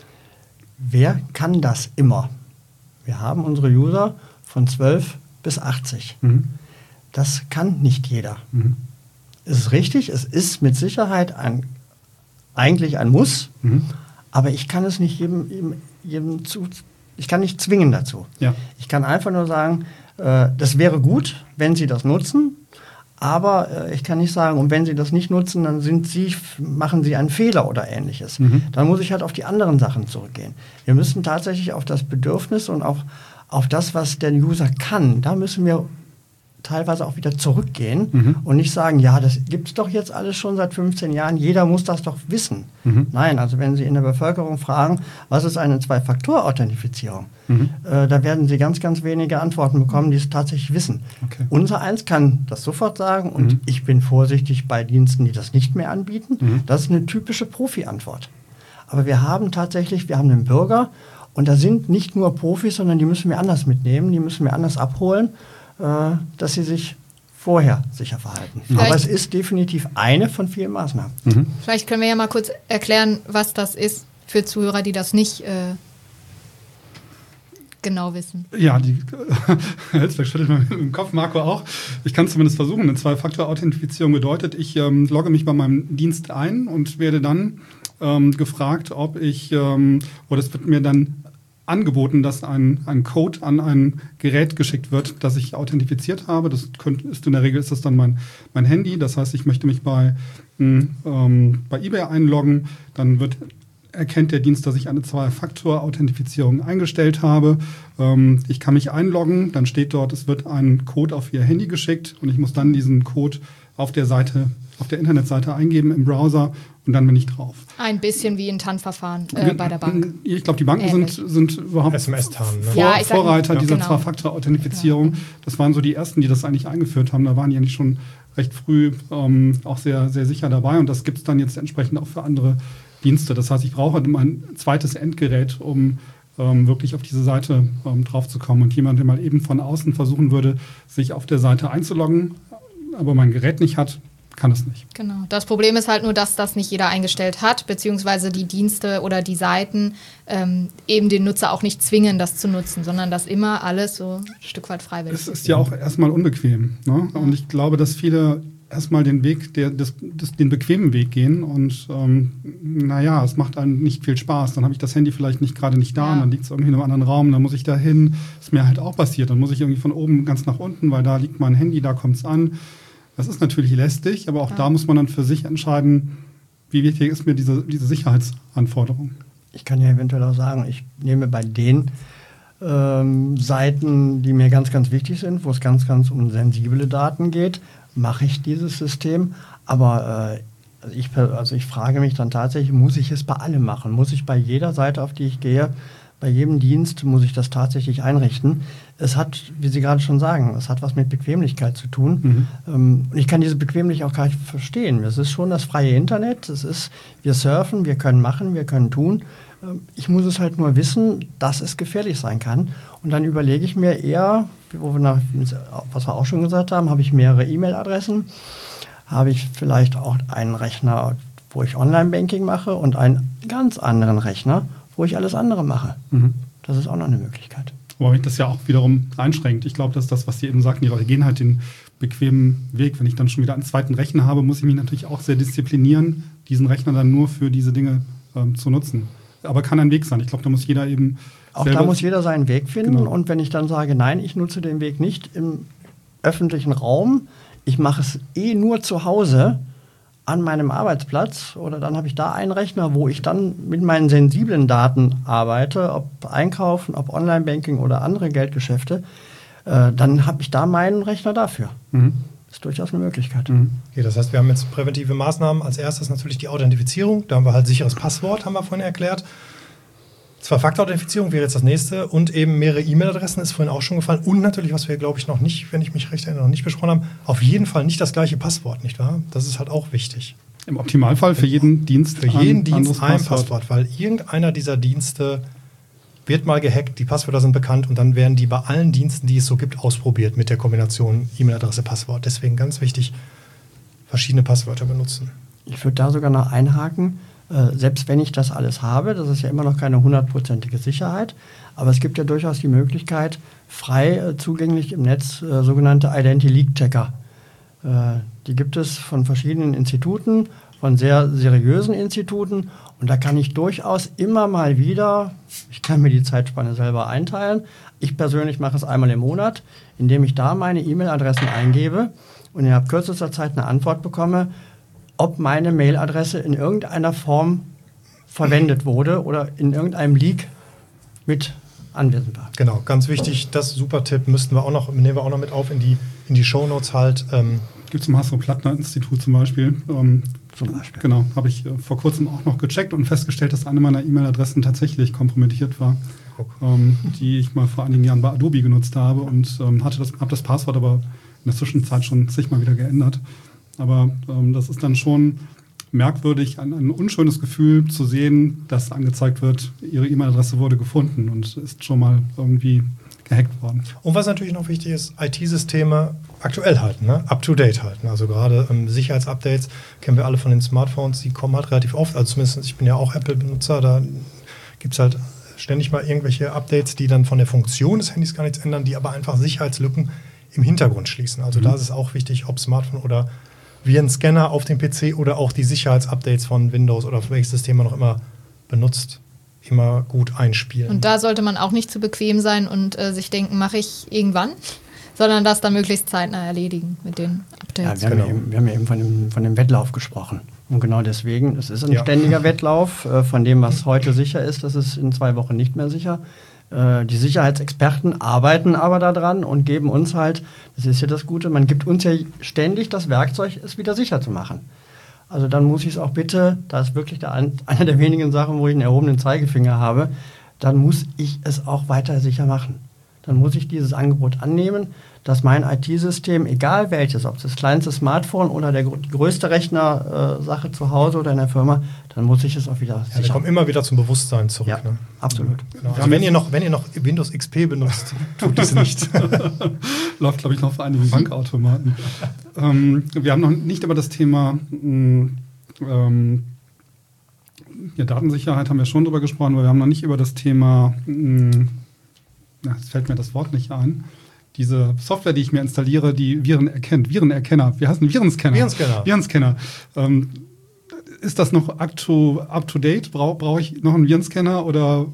Wer kann das immer? Wir haben unsere User von zwölf bis achtzig. Mhm. Das kann nicht jeder. Mhm. Es ist richtig, es ist mit Sicherheit ein, eigentlich ein Muss, mhm. aber ich kann es nicht jedem, jedem, jedem zu... Ich kann nicht zwingen dazu. Ja. Ich kann einfach nur sagen, äh, das wäre gut, wenn Sie das nutzen, aber äh, ich kann nicht sagen, und wenn Sie das nicht nutzen, dann sind Sie, machen Sie einen Fehler oder Ähnliches. Mhm. Dann muss ich halt auf die anderen Sachen zurückgehen. Wir müssen tatsächlich auf das Bedürfnis und auch auf das, was der User kann, da müssen wir teilweise auch wieder zurückgehen mhm. und nicht sagen, ja, das gibt es doch jetzt alles schon seit fünfzehn Jahren, jeder muss das doch wissen. Mhm. Nein, also wenn Sie in der Bevölkerung fragen, was ist eine Zwei-Faktor-Authentifizierung, mhm. äh, da werden Sie ganz, ganz wenige Antworten bekommen, die es tatsächlich wissen. Okay. Unser eins kann das sofort sagen und mhm. ich bin vorsichtig bei Diensten, die das nicht mehr anbieten. Mhm. Das ist eine typische Profi-Antwort. Aber wir haben tatsächlich, wir haben einen Bürger und da sind nicht nur Profis, sondern die müssen wir anders mitnehmen, die müssen wir anders abholen, dass sie sich vorher sicher verhalten. Vielleicht Aber es ist definitiv eine von vielen Maßnahmen. Mhm. Vielleicht können wir ja mal kurz erklären, was das ist für Zuhörer, die das nicht äh, genau wissen. Ja, die Hülsbeck schüttelt mir im Kopf, Marco auch. Ich kann es zumindest versuchen. Eine Zwei-Faktor-Authentifizierung bedeutet, ich ähm, logge mich bei meinem Dienst ein und werde dann ähm, gefragt, ob ich, ähm, oder es wird mir dann angeboten, dass ein, ein Code an ein Gerät geschickt wird, das ich authentifiziert habe. Das könnt, ist in der Regel ist das dann mein, mein Handy. Das heißt, ich möchte mich bei, ähm, bei eBay einloggen. Dann wird, erkennt der Dienst, dass ich eine Zwei-Faktor-Authentifizierung eingestellt habe. Ähm, ich kann mich einloggen. Dann steht dort, es wird ein Code auf Ihr Handy geschickt und ich muss dann diesen Code auf der Seite, auf der Internetseite eingeben im Browser und dann bin ich drauf. Ein bisschen wie ein T A N-Verfahren äh, bei der Bank. Ich glaube, die Banken sind, sind überhaupt S M S-T A N, ne? Vor, ja, ich sag, Vorreiter ja. dieser Genau. Zwei-Faktor-Authentifizierung. Das waren so die ersten, die das eigentlich eingeführt haben. Da waren die eigentlich schon recht früh ähm, auch sehr, sehr sicher dabei und das gibt es dann jetzt entsprechend auch für andere Dienste. Das heißt, ich brauche mein zweites Endgerät, um ähm, wirklich auf diese Seite ähm, draufzukommen. Und jemand, der mal eben von außen versuchen würde, sich auf der Seite einzuloggen, aber mein Gerät nicht hat, kann es nicht. Genau. Das Problem ist halt nur, dass das nicht jeder eingestellt hat, beziehungsweise die Dienste oder die Seiten ähm, eben den Nutzer auch nicht zwingen, das zu nutzen, sondern dass immer alles so ein Stück weit freiwillig ist. Es ist ja auch erstmal unbequem. Ne? Ja. Und ich glaube, dass viele erstmal den Weg, der, des, des, den bequemen Weg gehen und ähm, naja, es macht einem nicht viel Spaß. Dann habe ich das Handy vielleicht nicht gerade nicht da, ja. Und dann liegt es irgendwie in einem anderen Raum, dann muss ich da hin. Ist mir halt auch passiert. Dann muss ich irgendwie von oben ganz nach unten, weil da liegt mein Handy, da kommt es an. Das ist natürlich lästig, aber auch ja. Da muss man dann für sich entscheiden, wie wichtig ist mir diese, diese Sicherheitsanforderung. Ich kann ja eventuell auch sagen, ich nehme bei den ähm, Seiten, die mir ganz, ganz wichtig sind, wo es ganz, ganz um sensible Daten geht, mache ich dieses System. Aber äh, also, ich, also ich frage mich dann tatsächlich, muss ich es bei allem machen? Muss ich bei jeder Seite, auf die ich gehe, bei jedem Dienst, muss ich das tatsächlich einrichten? Es hat, wie Sie gerade schon sagen, es hat was mit Bequemlichkeit zu tun. Mhm. Ähm, und ich kann diese Bequemlichkeit auch gar nicht verstehen. Es ist schon das freie Internet. Es ist, wir surfen, wir können machen, wir können tun. Ähm, ich muss es halt nur wissen, dass es gefährlich sein kann. Und dann überlege ich mir eher, wo wir nach, was wir auch schon gesagt haben, habe ich mehrere E-Mail-Adressen, habe ich vielleicht auch einen Rechner, wo ich Online-Banking mache und einen ganz anderen Rechner, wo ich alles andere mache. Mhm. Das ist auch noch eine Möglichkeit. Wobei mich das ja auch wiederum einschränkt. Ich glaube, dass das, was Sie eben sagten, die Leute gehen halt den bequemen Weg. Wenn ich dann schon wieder einen zweiten Rechner habe, muss ich mich natürlich auch sehr disziplinieren, diesen Rechner dann nur für diese Dinge ähm, zu nutzen. Aber kann ein Weg sein. Ich glaube, da muss jeder eben Auch da muss jeder seinen Weg finden. Genau. Und wenn ich dann sage, nein, ich nutze den Weg nicht im öffentlichen Raum, ich mache es eh nur zu Hause an meinem Arbeitsplatz oder dann habe ich da einen Rechner, wo ich dann mit meinen sensiblen Daten arbeite, ob Einkaufen, ob Online-Banking oder andere Geldgeschäfte, äh, dann habe ich da meinen Rechner dafür. Mhm. Das ist durchaus eine Möglichkeit. Mhm. Okay, das heißt, wir haben jetzt präventive Maßnahmen. Als erstes natürlich die Authentifizierung. Da haben wir halt sicheres Passwort, haben wir vorhin erklärt. Zwei-Faktor-Authentifizierung wäre jetzt das nächste und eben mehrere E-Mail-Adressen ist vorhin auch schon gefallen. Und natürlich, was wir, glaube ich, noch nicht, wenn ich mich recht erinnere, noch nicht besprochen haben, auf jeden Fall nicht das gleiche Passwort, nicht wahr? Das ist halt auch wichtig. Im Optimalfall für jeden Dienst Für jeden ein Dienst ein Passwort. Passwort, weil irgendeiner dieser Dienste wird mal gehackt, die Passwörter sind bekannt und dann werden die bei allen Diensten, die es so gibt, ausprobiert mit der Kombination E-Mail-Adresse, Passwort. Deswegen ganz wichtig, verschiedene Passwörter benutzen. Ich würde da sogar noch einhaken. Äh, selbst wenn ich das alles habe, das ist ja immer noch keine hundertprozentige Sicherheit, aber es gibt ja durchaus die Möglichkeit, frei äh, zugänglich im Netz äh, sogenannte Identity-Leak-Checker. Äh, die gibt es von verschiedenen Instituten, von sehr seriösen Instituten und da kann ich durchaus immer mal wieder, ich kann mir die Zeitspanne selber einteilen, ich persönlich mache es einmal im Monat, indem ich da meine E-Mail-Adressen eingebe und innerhalb kürzester Zeit eine Antwort bekomme, ob meine Mailadresse in irgendeiner Form verwendet wurde oder in irgendeinem Leak mit anwesend war. Genau, ganz wichtig, das ist ein super Tipp, müssten wir auch noch, nehmen wir auch noch mit auf in die, in die Shownotes halt. Ähm. Gibt es zum Hasso-Plattner-Institut zum Beispiel. Ähm, zum Beispiel. Genau, habe ich äh, vor kurzem auch noch gecheckt und festgestellt, dass eine meiner E-Mail-Adressen tatsächlich kompromittiert war, ähm, die ich mal vor einigen Jahren bei Adobe genutzt habe und ähm, hatte das, habe das Passwort aber in der Zwischenzeit schon zigmal wieder geändert. Aber ähm, das ist dann schon merkwürdig, ein, ein unschönes Gefühl zu sehen, dass angezeigt wird, Ihre E-Mail-Adresse wurde gefunden und ist schon mal irgendwie gehackt worden. Und was natürlich noch wichtig ist, I T-Systeme aktuell halten, ne? Up-to-date halten. Also gerade ähm, Sicherheitsupdates kennen wir alle von den Smartphones, die kommen halt relativ oft. Also zumindest, ich bin ja auch Apple-Benutzer, da gibt es halt ständig mal irgendwelche Updates, die dann von der Funktion des Handys gar nichts ändern, die aber einfach Sicherheitslücken im Hintergrund schließen. Also mhm. da ist es auch wichtig, ob Smartphone oder Virenscanner auf dem P C oder auch die Sicherheitsupdates von Windows oder welches System man noch immer benutzt, immer gut einspielen. Und da sollte man auch nicht zu bequem sein und äh, sich denken, mache ich irgendwann, sondern das dann möglichst zeitnah erledigen mit den Updates. Ja, wir, genau. haben ja eben, wir haben ja eben von dem, von dem Wettlauf gesprochen. Und genau deswegen, es ist ein ja. ständiger Wettlauf äh, von dem, was heute sicher ist, das ist in zwei Wochen nicht mehr sicher. Die Sicherheitsexperten arbeiten aber daran und geben uns halt, das ist ja das Gute, man gibt uns ja ständig das Werkzeug, es wieder sicher zu machen. Also dann muss ich es auch bitte, da ist wirklich der, eine der wenigen Sachen, wo ich einen erhobenen Zeigefinger habe, dann muss ich es auch weiter sicher machen. dann muss ich dieses Angebot annehmen, dass mein I T-System, egal welches, ob es das kleinste Smartphone oder der, die größte Rechner-Sache äh, zu Hause oder in der Firma, dann muss ich es auch wieder ja, sichern. Wir kommen immer wieder zum Bewusstsein zurück. Ja, ne? absolut. Genau. Also wenn ihr, noch, wenn ihr noch Windows X P benutzt, tut es nicht. Läuft, glaube ich, noch für einigen Bankautomaten. ähm, wir haben noch nicht über das Thema mh, ähm, ja, Datensicherheit haben wir schon drüber gesprochen, aber wir haben noch nicht über das Thema, mh, na, jetzt fällt mir das Wort nicht ein, diese Software, die ich mir installiere, die Viren erkennt, Virenerkenner, wie heißt ein Virenscanner? Virenscanner. Virenscanner. Ähm, ist das noch up to, up to date? Brauche brauch ich noch einen Virenscanner oder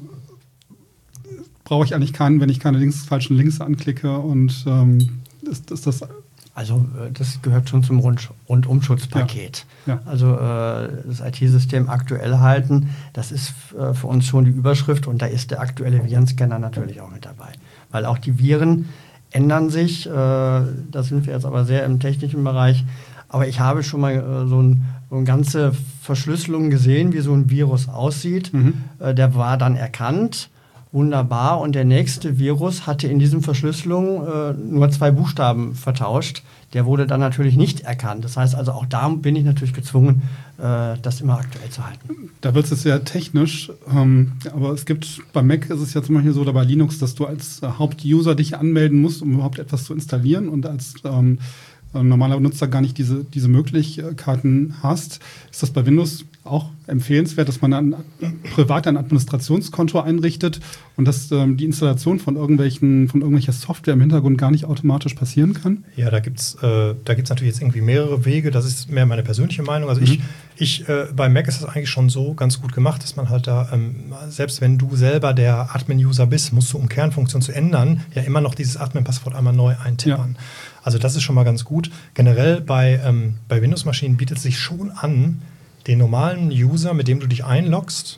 brauche ich eigentlich keinen, wenn ich keine Links, falschen Links anklicke? Und ähm, ist, ist das... Also das gehört schon zum Rund- Rundumschutzpaket. Ja. Ja. Also äh, das I T-System aktuell halten, das ist äh, für uns schon die Überschrift und da ist der aktuelle Virenscanner natürlich auch mit dabei. Weil auch die Viren ändern sich, äh, da sind wir jetzt aber sehr im technischen Bereich, aber ich habe schon mal äh, so, ein, so eine ganze Verschlüsselung gesehen, wie so ein Virus aussieht. Mhm. Äh, der war dann erkannt. Wunderbar. Und der nächste Virus hatte in diesem Verschlüsselung äh, nur zwei Buchstaben vertauscht. Der wurde dann natürlich nicht erkannt. Das heißt also, auch da bin ich natürlich gezwungen, äh, das immer aktuell zu halten. Da wird es sehr technisch. Ähm, aber es gibt, bei Mac ist es ja zum Beispiel so, oder bei Linux, dass du als äh, Hauptuser dich anmelden musst, um überhaupt etwas zu installieren und als ähm, normaler Nutzer gar nicht diese, diese Möglichkeiten hast. Ist das bei Windows auch empfehlenswert, dass man ein, privat ein Administrationskonto einrichtet und dass ähm, die Installation von irgendwelchen von irgendwelcher Software im Hintergrund gar nicht automatisch passieren kann? Ja, da gibt es äh, da gibt's natürlich jetzt irgendwie mehrere Wege. Das ist mehr meine persönliche Meinung. Also mhm. ich, ich äh, bei Mac ist das eigentlich schon so ganz gut gemacht, dass man halt da, ähm, selbst wenn du selber der Admin-User bist, musst du, um Kernfunktion zu ändern, ja immer noch dieses Admin-Passwort einmal neu eintippern. Ja. Also das ist schon mal ganz gut. Generell bei, ähm, bei Windows-Maschinen bietet es sich schon an, den normalen User, mit dem du dich einloggst,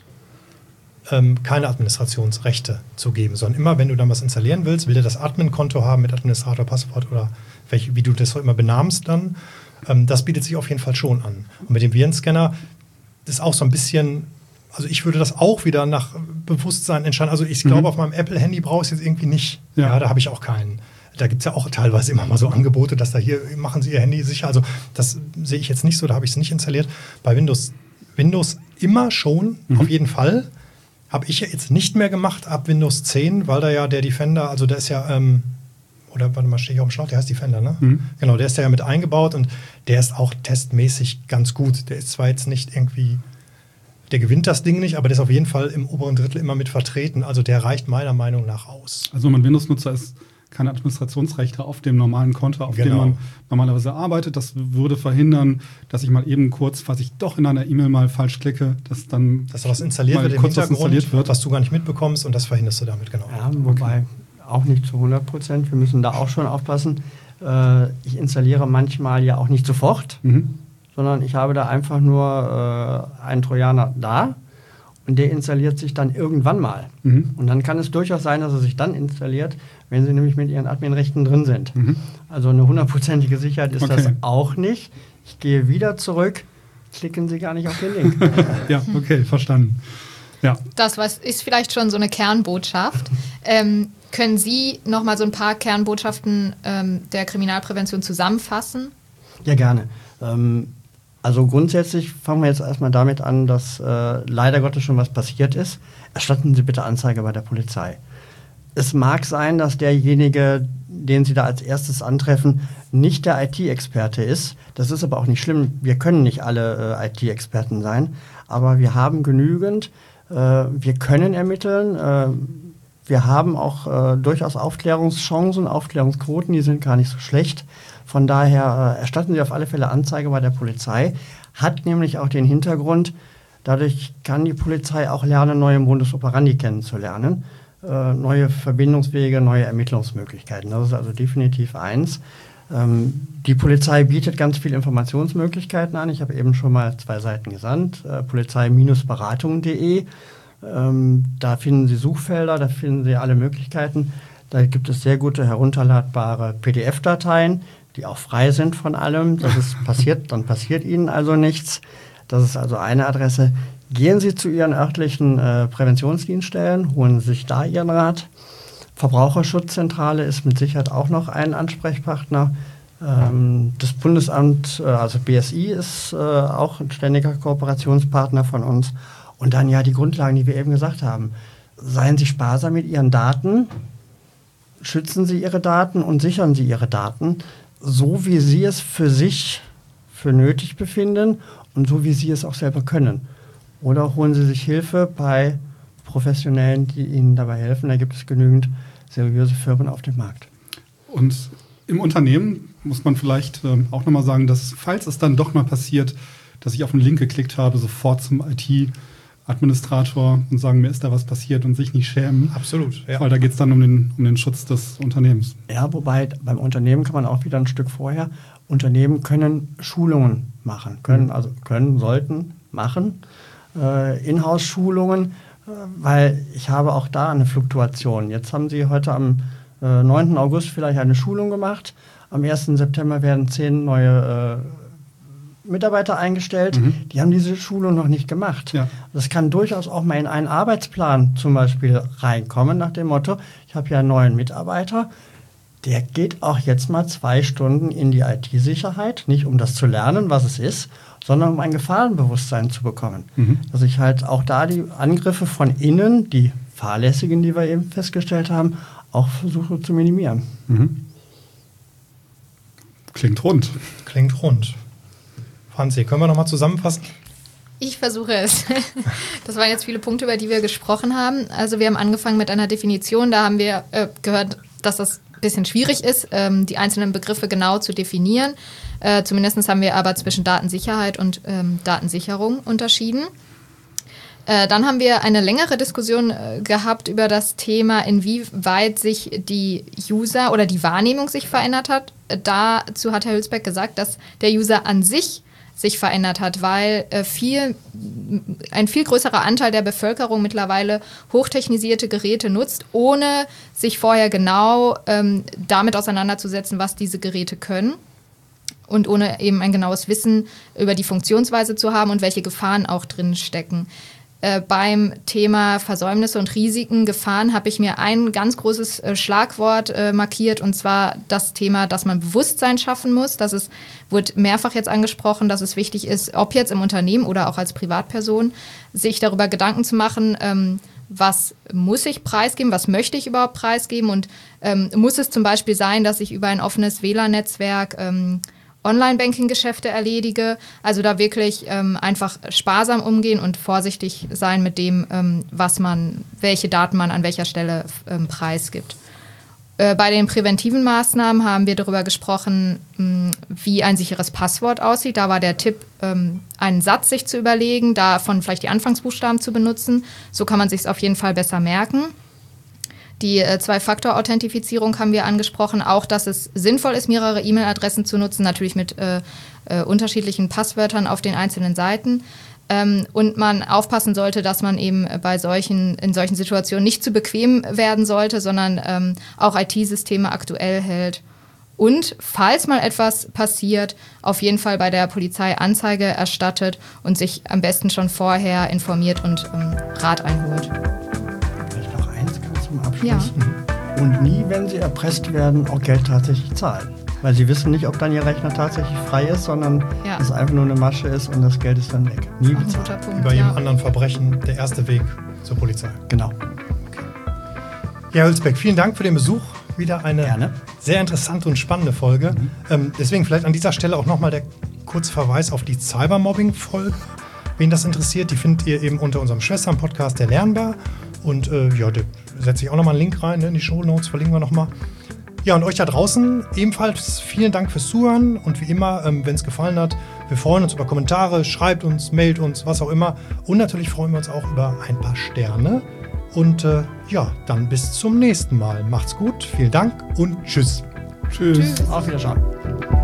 ähm, keine Administrationsrechte zu geben, sondern immer, wenn du dann was installieren willst, will der das Admin-Konto haben mit Administrator, Passwort oder welche, wie du das immer benamst dann. Ähm, das bietet sich auf jeden Fall schon an. Und mit dem Virenscanner ist auch so ein bisschen, also ich würde das auch wieder nach Bewusstsein entscheiden. Also ich glaube, mhm. auf meinem Apple-Handy brauche ich es jetzt irgendwie nicht. Ja, ja da habe ich auch keinen. Da gibt es ja auch teilweise immer mal so Angebote, dass da hier, machen Sie Ihr Handy sicher. Also das sehe ich jetzt nicht so, da habe ich es nicht installiert. Bei Windows, Windows immer schon, mhm. auf jeden Fall. Habe ich jetzt nicht mehr gemacht ab Windows zehn, weil da ja der Defender, also der ist ja, ähm, oder warte mal, stehe ich auf dem Schlauch, der heißt Defender, ne? Mhm. Genau, der ist ja mit eingebaut und der ist auch testmäßig ganz gut. Der ist zwar jetzt nicht irgendwie, der gewinnt das Ding nicht, aber der ist auf jeden Fall im oberen Drittel immer mit vertreten. Also der reicht meiner Meinung nach aus. Also wenn man Windows-Nutzer ist, keine Administrationsrechte auf dem normalen Konto, auf genau. dem man normalerweise arbeitet. Das würde verhindern, dass ich mal eben kurz, falls ich doch in einer E-Mail mal falsch klicke, dass dann dass da was installiert wird im Hintergrund, wird, was du gar nicht mitbekommst und das verhinderst du damit, genau. Ja, wobei okay. auch nicht zu hundert Prozent. Wir müssen da auch schon aufpassen. Äh, ich installiere manchmal ja auch nicht sofort, mhm. sondern ich habe da einfach nur äh, einen Trojaner da. Und der installiert sich dann irgendwann mal. Mhm. Und dann kann es durchaus sein, dass er sich dann installiert, wenn Sie nämlich mit Ihren Admin-Rechten drin sind. Mhm. Also eine hundertprozentige Sicherheit ist okay. das auch nicht. Ich gehe wieder zurück, klicken Sie gar nicht auf den Link. Ja, okay, verstanden. Ja. Das was ist vielleicht schon so eine Kernbotschaft. Ähm, können Sie noch mal so ein paar Kernbotschaften ähm, der Kriminalprävention zusammenfassen? Ja, gerne. Ähm, Also grundsätzlich fangen wir jetzt erstmal damit an, dass äh, leider Gottes schon was passiert ist. Erstatten Sie bitte Anzeige bei der Polizei. Es mag sein, dass derjenige, den Sie da als erstes antreffen, nicht der I T-Experte ist. Das ist aber auch nicht schlimm. Wir können nicht alle äh, I T-Experten sein, aber wir haben genügend. Äh, wir können ermitteln. Äh, wir haben auch äh, durchaus Aufklärungschancen, Aufklärungsquoten, die sind gar nicht so schlecht. Von daher äh, erstatten Sie auf alle Fälle Anzeige bei der Polizei. Hat nämlich auch den Hintergrund, dadurch kann die Polizei auch lernen, neue Modus operandi kennenzulernen. Äh, neue Verbindungswege, neue Ermittlungsmöglichkeiten. Das ist also definitiv eins. Ähm, die Polizei bietet ganz viele Informationsmöglichkeiten an. Ich habe eben schon mal zwei Seiten gesandt. Äh, polizei Bindestrich beratung punkt de. Ähm, da finden Sie Suchfelder, da finden Sie alle Möglichkeiten. Da gibt es sehr gute herunterladbare P D F-Dateien, die auch frei sind von allem. Das ist passiert, dann passiert Ihnen also nichts. Das ist also eine Adresse. Gehen Sie zu Ihren örtlichen äh, Präventionsdienststellen, holen Sie sich da Ihren Rat. Verbraucherschutzzentrale ist mit Sicherheit auch noch ein Ansprechpartner. Ähm, das Bundesamt, äh, also B S I, ist äh, auch ein ständiger Kooperationspartner von uns. Und dann ja die Grundlagen, die wir eben gesagt haben. Seien Sie sparsam mit Ihren Daten, schützen Sie Ihre Daten und sichern Sie Ihre Daten, so wie Sie es für sich für nötig befinden und so wie Sie es auch selber können. Oder holen Sie sich Hilfe bei Professionellen, die Ihnen dabei helfen. Da gibt es genügend seriöse Firmen auf dem Markt. Und im Unternehmen muss man vielleicht ähm, auch nochmal sagen, dass falls es dann doch mal passiert, dass ich auf einen Link geklickt habe, sofort zum I T-Administrator und sagen, mir ist da was passiert und sich nicht schämen. Absolut, ja. Weil da geht es dann um den, um den Schutz des Unternehmens. Ja, wobei beim Unternehmen kann man auch wieder ein Stück vorher, Unternehmen können Schulungen machen, können, also können, sollten machen, äh, Inhouse-Schulungen, äh, weil ich habe auch da eine Fluktuation. Jetzt haben Sie heute am äh, neunten August vielleicht eine Schulung gemacht, am ersten September werden zehn neue äh, Mitarbeiter eingestellt, mhm. die haben diese Schulung noch nicht gemacht. Ja. Das kann durchaus auch mal in einen Arbeitsplan zum Beispiel reinkommen, nach dem Motto, ich habe ja einen neuen Mitarbeiter, der geht auch jetzt mal zwei Stunden in die I T-Sicherheit, nicht um das zu lernen, was es ist, sondern um ein Gefahrenbewusstsein zu bekommen. Mhm. Dass ich halt auch da die Angriffe von innen, die fahrlässigen, die wir eben festgestellt haben, auch versuche zu minimieren. Mhm. Klingt rund. Klingt rund. Franzi, können wir nochmal zusammenfassen? Ich versuche es. Das waren jetzt viele Punkte, über die wir gesprochen haben. Also wir haben angefangen mit einer Definition. Da haben wir äh, gehört, dass das ein bisschen schwierig ist, ähm, die einzelnen Begriffe genau zu definieren. Äh, zumindest haben wir aber zwischen Datensicherheit und ähm, Datensicherung unterschieden. Äh, dann haben wir eine längere Diskussion äh, gehabt über das Thema, inwieweit sich die User oder die Wahrnehmung sich verändert hat. Äh, dazu hat Herr Hülsbeck gesagt, dass der User an sich sich verändert hat, weil äh, viel, ein viel größerer Anteil der Bevölkerung mittlerweile hochtechnisierte Geräte nutzt, ohne sich vorher genau ähm, damit auseinanderzusetzen, was diese Geräte können und ohne eben ein genaues Wissen über die Funktionsweise zu haben und welche Gefahren auch drin stecken. Äh, beim Thema Versäumnisse und Risiken, Gefahren, habe ich mir ein ganz großes äh, Schlagwort äh, markiert, und zwar das Thema, dass man Bewusstsein schaffen muss. Das ist, wird mehrfach jetzt angesprochen, dass es wichtig ist, ob jetzt im Unternehmen oder auch als Privatperson, sich darüber Gedanken zu machen, ähm, was muss ich preisgeben, was möchte ich überhaupt preisgeben, und ähm, muss es zum Beispiel sein, dass ich über ein offenes W L A N-Netzwerk ähm, Online-Banking-Geschäfte erledige, also da wirklich ähm, einfach sparsam umgehen und vorsichtig sein mit dem, ähm, was man, welche Daten man an welcher Stelle ähm, preisgibt. Äh, bei den präventiven Maßnahmen haben wir darüber gesprochen, mh, wie ein sicheres Passwort aussieht. Da war der Tipp, ähm, einen Satz sich zu überlegen, davon vielleicht die Anfangsbuchstaben zu benutzen. So kann man sich es auf jeden Fall besser merken. Die äh, Zwei-Faktor-Authentifizierung haben wir angesprochen, auch dass es sinnvoll ist, mehrere E-Mail-Adressen zu nutzen, natürlich mit äh, äh, unterschiedlichen Passwörtern auf den einzelnen Seiten. Ähm, und man aufpassen sollte, dass man eben bei solchen, in solchen Situationen nicht zu bequem werden sollte, sondern ähm, auch I T-Systeme aktuell hält. Und falls mal etwas passiert, auf jeden Fall bei der Polizei Anzeige erstattet und sich am besten schon vorher informiert und ähm, Rat einholt. Abschluss. Ja. Und nie, wenn sie erpresst werden, auch Geld tatsächlich zahlen. Weil sie wissen nicht, ob dann ihr Rechner tatsächlich frei ist, sondern ja. es einfach nur eine Masche ist und das Geld ist dann weg. Nie bezahlen. Wie bei jedem ja. anderen Verbrechen der erste Weg zur Polizei. Genau. Okay. Ja, Herr Hülsbeck, vielen Dank für den Besuch. Wieder eine Gerne. sehr interessante und spannende Folge. Mhm. Ähm, deswegen vielleicht an dieser Stelle auch nochmal der kurze Verweis auf die Cybermobbing-Folge. Wen das interessiert, die findet ihr eben unter unserem Schwestern-Podcast, der Lernbar. Und äh, ja, da setze ich auch nochmal einen Link rein in die Shownotes, verlinken wir nochmal. Ja, und euch da draußen ebenfalls vielen Dank fürs Zuhören. Und wie immer, ähm, wenn es gefallen hat, wir freuen uns über Kommentare, schreibt uns, mailt uns, was auch immer. Und natürlich freuen wir uns auch über ein paar Sterne. Und äh, ja, dann bis zum nächsten Mal. Macht's gut, vielen Dank und tschüss. Tschüss. Auf Wiedersehen.